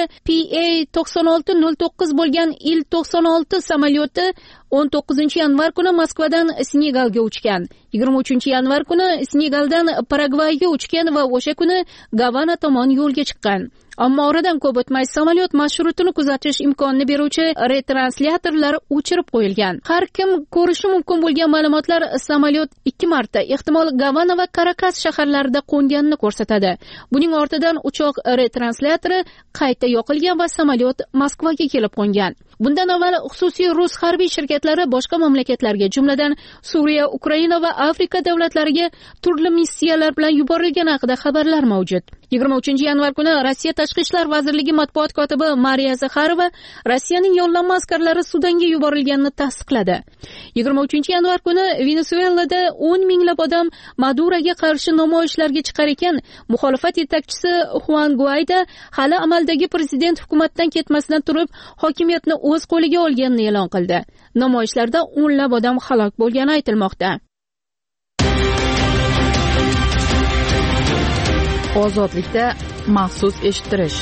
Speaker 4: PA9609 bo'lgan Il-96 samolyoti 19-yanvar kuni Moskvadan Senegalga uchgan. 23-yanvar kuni Senegaldan Paragvayga uchgan va o'sha kuni Gavana tomon yo'lga chiqqan. Ammo oradan ko'p o'tmay samolyot marshrutini kuzatish imkonini beruvchi retranslyatorlar o'chirib qo'yilgan. Har kim ko'rishi mumkin bo'lgan ma'lumotlar samolyot 2 marta ehtimol Gavana va Karakas shaharlarida qo'nganini ko'rsatadi. Buning ortidan uchoq retransляторi qayta yoqilgan va samolyot Moskvaga kelib qo'ngan. Bundan avval xususiy rus harbiy shirkatlari boshqa mamlakatlarga, jumladan Suriya, Ukraina va Afrika davlatlariga turli missiyalar bilan yuborilgani haqida xabarlar mavjud. 23-yanvar kuni Rossiya Tashqi ishlar vazirligi matbuot kotibi Mariya Zakharova Rossiyaning yollanma askarlari Sudanga yuborilganini tasdiqladi. 23-yanvar kuni Venesuelada 10 minglab odam Maduroga qarshi namoyishlarga chiqar ekan, muxolifat yetakchisi Juan Guaido hali amaldagi prezident hukumatdan ketmasdan turib hokimiyatni o'z qo'liga olganini e'lon qildi. Namoyishlarda o'nlab odam halok bo'lgani aytilmoqda.
Speaker 11: ozodlikda maxsus eshittirish.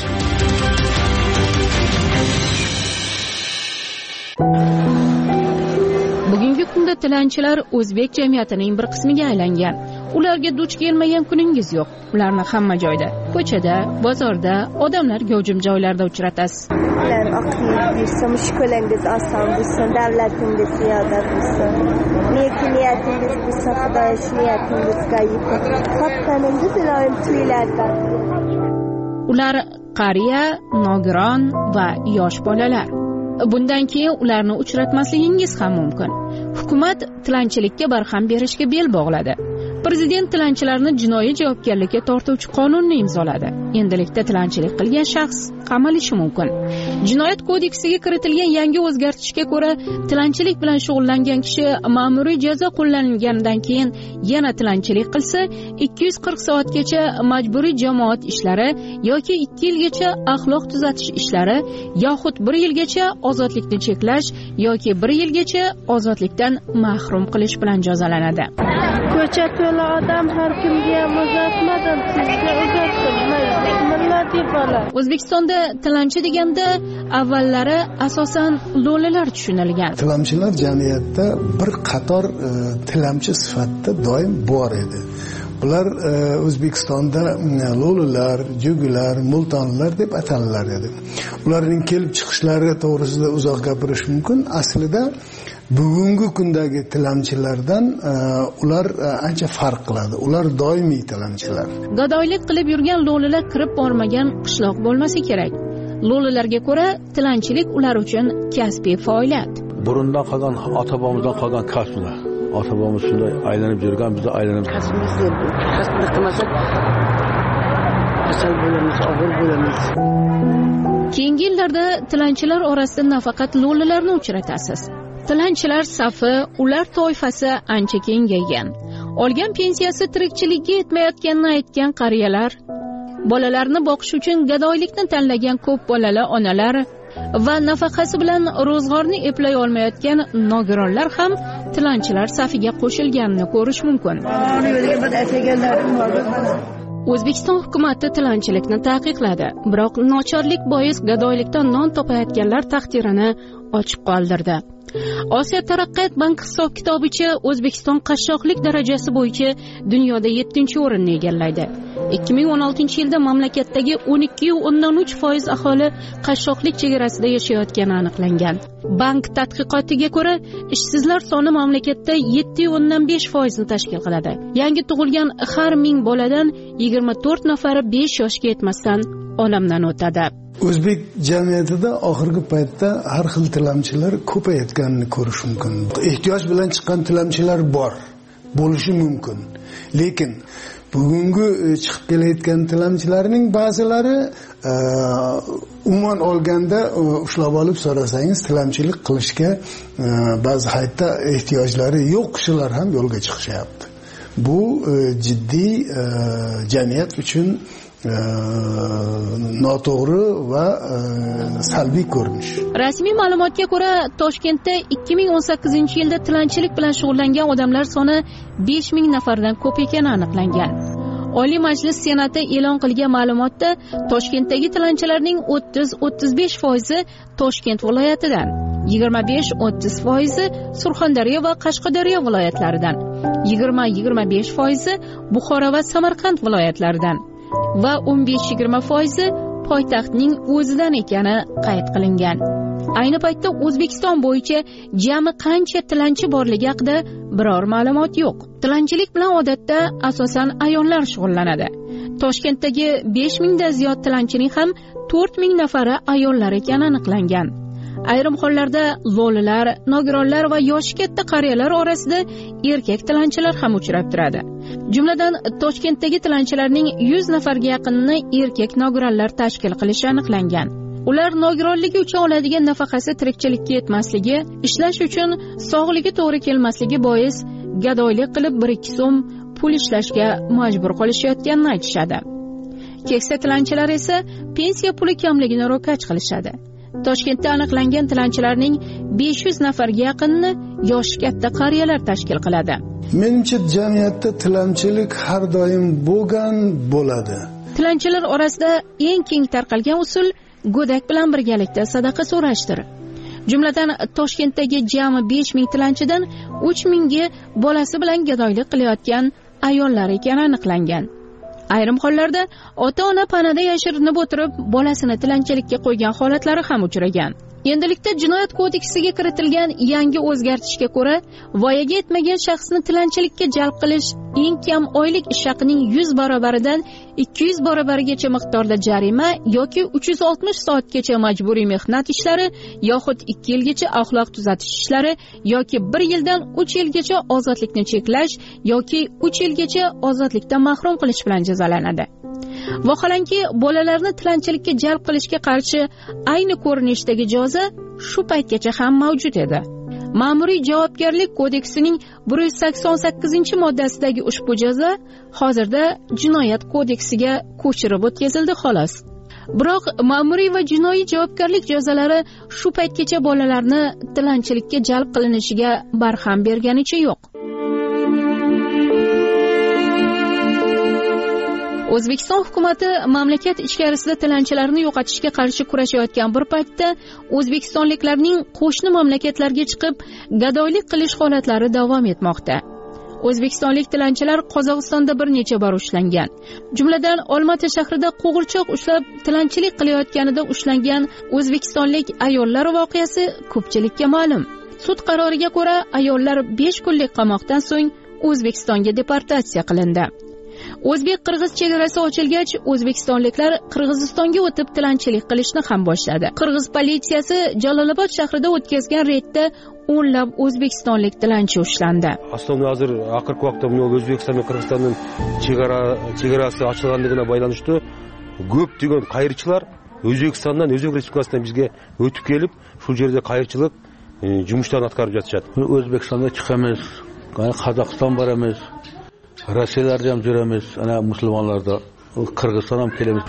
Speaker 11: Bugungi kunda tilanchilar o'zbek jamiyatining bir qismiga aylangan. Ularga duch kelmagan kuningiz yo'q. Ularni hamma joyda, ko'chada, bozorda, odamlar gavjum joylarda uchratasiz.
Speaker 18: Ular oqiyib yursa, mushkulangiz oson bo'lsin, davlatingiz ziyodat bo'lsin. Lekin niyatingiz bo'lsa, Xudoy shu niyatingizga yetsin. Topganingiz iloyim tuylardan.
Speaker 4: Ular qariya, nogiron va yosh bolalar. Bundan keyin ularni uchratmasligingiz ham mumkin. Hukumat tilanchilikka barham berishga bel bog'ladi. Prezident tilanchilarni jinoiy javobgarlikka tortuvchi qonunni imzoladi. Endilikda tilanchilik qilgan shaxs qamalishi mumkin. Jinoyat kodeksiga kiritilgan yangi o'zgartishga ko'ra, tilanchilik bilan shug'ullangan kishi ma'muriy jazo qo'llanilganidan keyin yana tilanchilik qilsa, 240 soatgacha majburiy jamoat ishlari yoki 2 yilgacha axloq tuzatish ishlari yoxud 1 yilgacha ozodlikni cheklash yoki 1 yilgacha ozodlikdan mahrum qilish bilan jazolanadi.
Speaker 18: Ko'cha to'la odam, har kimga ham uzatmadim, sizga uzatdim. Nima deb bo'ladi?
Speaker 4: O'zbekistonda tilanchi deganda avvallari asosan lo'lilar tushunilgan.
Speaker 19: Tilamchilar jamiyatda bir qator tilamchi sifatida doim bor edi. Bular O'zbekistonda lo'lilar, jugular, multonlar deb atalinar edi. Ularning kelib chiqishlari to'g'risida uzoq gapirish mumkin. Aslida bugungi kundagi tilamchilardan ular ancha farq qiladi. Ular doimiy tilamchilar.
Speaker 4: Gadoylik qilib yurgan lo'lilar kirib bormagan qishloq bo'lmasa kerak. Lo'lilarga ko'ra, tilanchilik ular uchun kasbiy faoliyat.
Speaker 20: Burundan qolgan, ota-bobomizdan qolgan kasblar. Ota-bobomiz shunday aylanib yurgan, biz aylanib
Speaker 21: kasbimiz bu. Kasbni qilmasak kasal bo'lamiz, og'ir bo'lamiz.
Speaker 4: Keyingi yillarda tilanchilar orasida nafaqat lo'lilarni uchratasiz. Tilanchilar safi, ular toifasi ancha kengaygan. Olgan pensiyasi tirikchilikka yetmayotganini aytgan qariyalar, bolalarni boqish uchun gadoylikni tanlagan ko'p bolali onalar va nafaqasi bilan ro'zg'orni eplay olmayotgan nogironlar ham tilanchilar safiga qo'shilganini ko'rish mumkin. O'zbekiston hukumati tilanchilikni taqiqladi, biroq nochorlik bois gadoylikdan non topayotganlar taqdirini ochib qoldirdi. Osiyo taraqqiyot banki hisob-kitobicha O'zbekiston qashshoqlik darajasi bo'yicha dunyoda 7-o'rinni egallaydi. 2016-yilda mamlakatdagi 12.3% aholi qashshoqlik chegarasida yashayotgani aniqlangan. Bank tadqiqotiga ko'ra, ishsizlar soni mamlakatda 7.5% ni tashkil qiladi. Yangi tug'ilgan har 1000 boladan 24 nafari 5 yoshga yetmasdan olamdan o'tadi.
Speaker 19: O'zbek jamiyatida oxirgi paytda har xil tilamchilar ko'payayotganini ko'rish mumkin. Ehtiyoj bilan chiqqan tilamchilar bor, bo'lishi mumkin. Lekin bugungi chiqib kelayotgan tilamchilarning ba'zilari umuman olganda ushlab olib so'rasangiz tilamchilik qilishga ba'zi hayotda ehtiyojlari yo'q kishilar ham yo'lga chiqishyapti. Bu jiddiy jamiyat uchun noto'g'ri va salbiy ko'rinish.
Speaker 4: Rasmiy ma'lumotga ko'ra, Toshkentda 2018-yilda tilanchilik bilan shug'ullangan odamlar soni 5000 nafardan ko'p ekani aniqlangan. Oliy Majlis Senati e'lon qilgan ma'lumotda Toshkentdagi tilanchilarning 30-35% Toshkent viloyatidan, 25-30% Surxondaryo va Qashqadaryo viloyatlaridan, 20-25% Buxoro va Samarqand viloyatlaridan va 15-20% poytaxtning o'zidan ekani qayd qilingan. Ayni paytda O'zbekiston bo'yicha jami qancha tilanchi borligi haqida biror ma'lumot yo'q. Tilanchilik bilan odatda asosan ayollar shug'ullanadi. Toshkentdagi 5000 dan ziyod tilanchining ham 4000 nafari ayollar ekani aniqlangan. Ayrim hollarda lo'lilar, nogironlar va yoshi katta qariyalar orasida erkak tilanchilar ham uchrab turadi. Jumladan Toshkentdagi tilanchilarning 100 nafarga yaqinini erkak nogironlar tashkil qilishi aniqlangan. Ular nogironligi uchun oladigan nafaqasi tirikchilikka yetmasligi, ishlash uchun sog'ligi to'g'ri kelmasligi bois gadoylik qilib 1-2 so'm pul ishlashga majbur qolishayotganini aytishadi. Keksa tilanchilar esa pensiya puli kamligini ro'kach qilishadi. Toshkentda aniqlangan tilanchilarning 500 nafarga yaqinini yoshi katta qariyalar tashkil qiladi.
Speaker 19: Menimcha jamiyatda tilamchilik har doim bo'lgan bo'ladi.
Speaker 4: Tilanchilar orasida eng keng tarqalgan usul go'dak bilan birgalikda sadaqa so'rashdir. Jumladan Toshkentdagi jami 5000 tilanchidan 3000 ga bolasi bilan gadoylik qilayotgan ayollar ekani aniqlangan. Ayrim hollarda ota-ona panada yashirinib o'tirib bolasini tilanchilikka qo'ygan holatlari ham uchragan. Endilikda Jinoyat kodeksiga kiritilgan yangi o'zgartishga ko'ra, voyaga yetmagan shaxsni tilanchilikka jalb qilish eng kam oylik ish haqining 100 barobaridan 200 barobarigacha miqdorda jarima yoki 360 soatgacha majburiy mehnat ishlari yoxud 2 yilgacha axloq tuzatish ishlari yoki 1 yildan 3 yilgacha ozodlikni cheklash yoki 3 yilgacha ozodlikdan mahrum qilish bilan jazolanadi. Vaholanki, bolalarni tilanchilikka jalb qilishga qarshi ayni ko'rinishdagi jazo shu paytgacha ham mavjud edi. Ma'muriy javobgarlik kodeksining 188-moddasidagi ushbu jazo hozirda Jinoyat kodeksiga ko'chirib o'tkazildi xolos. Biroq ma'muriy va jinoiy javobgarlik jazolari shu paytgacha bolalarni tilanchilikka jalb qilinishiga barham berganicha yo'q. O'zbekiston hukumatı mamlakat ichkarisida tilanchilarni yo'qotishga qarshi kurashayotgan bir paytda o'zbekistonliklarning qo'shni mamlakatlarga chiqib gadoylik qilish holatlari davom etmoqda. O'zbekistonlik tilanchilar Qozog'istonda bir necha bor ushlangan. Jumladan Olmaota shahrida qo'g'irchoq ushlab tilanchilik qilayotganida ushlangan o'zbekistonlik ayollar voqeasi ko'pchilikka ma'lum. Sud qaroriga ko'ra ayollar 5 kunlik qamoqdan so'ng O'zbekistonga deportatsiya qilindi. O'zbek-qirg'iz chegarasi ochilgach, o'zbekistonliklar Qirg'izistonga o'tib tilanchilik qilishni ham boshladi. Qirg'iz politsiyasi Jalolobod shahrida o'tkazgan reydda o'nlab o'zbekistonlik tilanchi ushlandi.
Speaker 2: Aslında hozir oxirgi vaqtda bu O'zbekiston va Qirg'izistonning chegarasi ochilganligina байланышту көптөгөн qayırchilar O'zbekistondan, O'zbek Respublikasidan bizga o'tib kelib, shu yerda qayırchilik жұмыштарын атқарып жатышат.
Speaker 20: O'zbekistonga chiqamiz, Qozog'iston boramiz. Rossiyalarda ham yuramiz, ana musulmonlarda, Qirg'iziston ham kelamiz.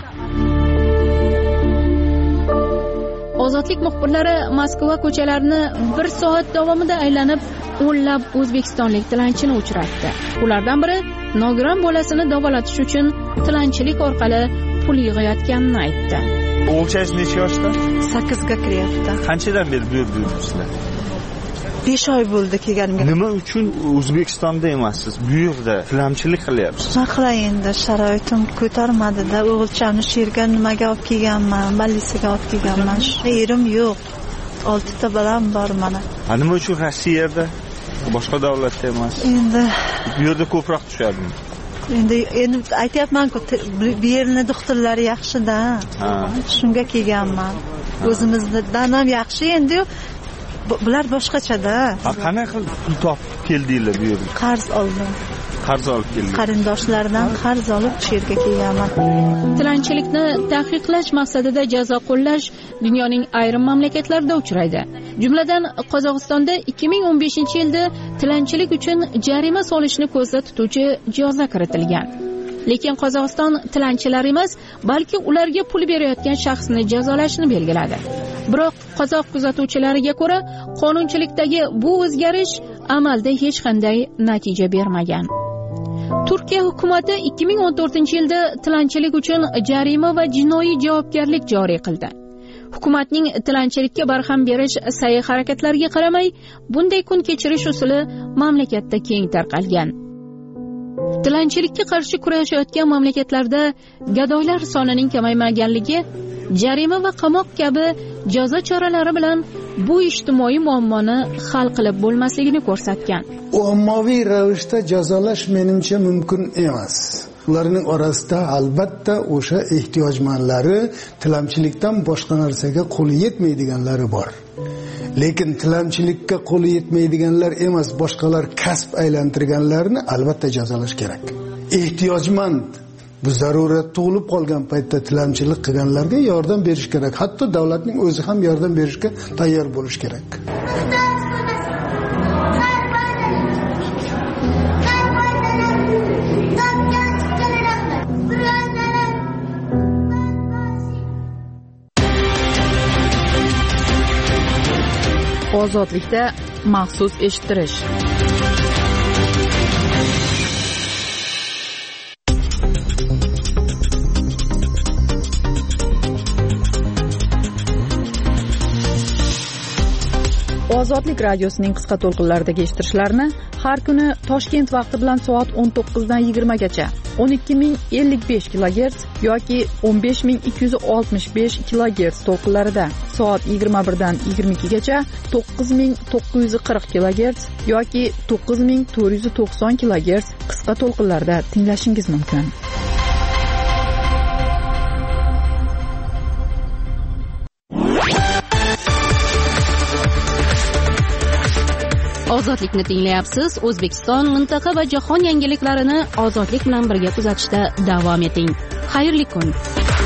Speaker 4: Ozodlik muxbirlari Moskva ko'chalarini 1 soat davomida aylanib, o'nlab o'zbekistonlik tilanchini uchratdi. Ulardan biri nogiron bolasini davolatish uchun tilanchilik orqali pul yig'ayotganini aytdi.
Speaker 22: O'g'ilchangiz necha yoshda?
Speaker 23: 8 ga kiryapti.
Speaker 22: Qanchadan beri bu yerda yuribsizlar?
Speaker 23: 5 oy bo'ldi kelganimga.
Speaker 22: Nima uchun O'zbekistonda emassiz? Bu yerda tilanchilik qilyapsiz.
Speaker 23: Nima qilay endi, sharoitim ko'tarmadi-da. O'g'ilchamni shu yerga nimaga olib kelganman? Balisiga olib kelganman. Erim yo'q. 6 ta bolam bor mana.
Speaker 22: Nima uchun Rossiyada, boshqa davlatda emas?
Speaker 23: Endi
Speaker 22: bu yerda ko'proq tushadimi?
Speaker 23: Endi aytayapman-ku, bu yerning doktorlari yaxshi-da. Shunga kelganman. O'zimizdan ham yaxshi endi. Bular boshqacha-da.
Speaker 22: Qanaqa qilib pul topib keldinglar bu yerga?
Speaker 23: Qarz oldim.
Speaker 22: Qarz olib keldingiz.
Speaker 23: Qarindoshlardan qarz olib shu yerga kelganman.
Speaker 4: Tilanchilikni taqiqlash maqsadida jazo qo'llash dunyoning ayrim mamlakatlarida uchraydi. Jumladan Qozog'istonda 2015-yilda tilanchilik uchun jarima solishni ko'zda tutuvchi jazo kiritilgan. Lekin Qozog'iston tilanchilar emas, balki ularga pul berayotgan shaxsni jazolashni belgiladi. Biroq qozoq kuzatuvchilariga ko'ra, qonunchilikdagi bu o'zgarish amalda hech qanday natija bermagan. Turkiya hukumati 2014-yilda tilanchilik uchun jarima va jinoiy javobgarlik joriy qildi. Hukumatning tilanchilikka barham berish sa'y-harakatlariga qaramay, bunday kun kechirish usuli mamlakatda keng tarqalgan. Tilanchilikka qarshi kurashayotgan mamlakatlarda gadoylar sonining kamaymaganligi, jarima va qamoq kabi jazo choralari bilan bu ijtimoiy muammoni hal qilib bo'lmasligini ko'rsatgan.
Speaker 19: Ommaviy ravishda jazolash menimcha mumkin emas. Ularning orasida albatta o'sha ehtiyojmandlari, tilamchilikdan boshqa narsaga qo'li yetmaydiganlari bor. Lekin tilamchilikka qo'li yetmaydiganlar emas, boshqalar kasb aylantirganlarni albatta jazolash kerak. Ehtiyojmand bu zarurat tug'ilib qolgan paytda tilamchilik qilganlarga yordam berish kerak. Hatto davlatning o'zi ham yordam berishga tayyor bo'lish kerak.
Speaker 11: Ozodlikda maxsus eshittirish. Ozodlik radiosining qisqa to'lqinlaridagi eshittirishlarni har kuni Toshkent vaqti bilan soat 19 dan 20 gacha 12055 kHz yoki 15265 kHz to'lqinlarida, soat 21 dan 22 gacha 9940 kHz yoki 9490 kHz qisqa to'lqinlarda tinglashingiz mumkin.
Speaker 4: Ozodlikni tinglayapsiz. O'zbekiston, mintaqa va jahon yangiliklarini ozodlik bilan birga kuzatishda davom eting. Xayrli kun.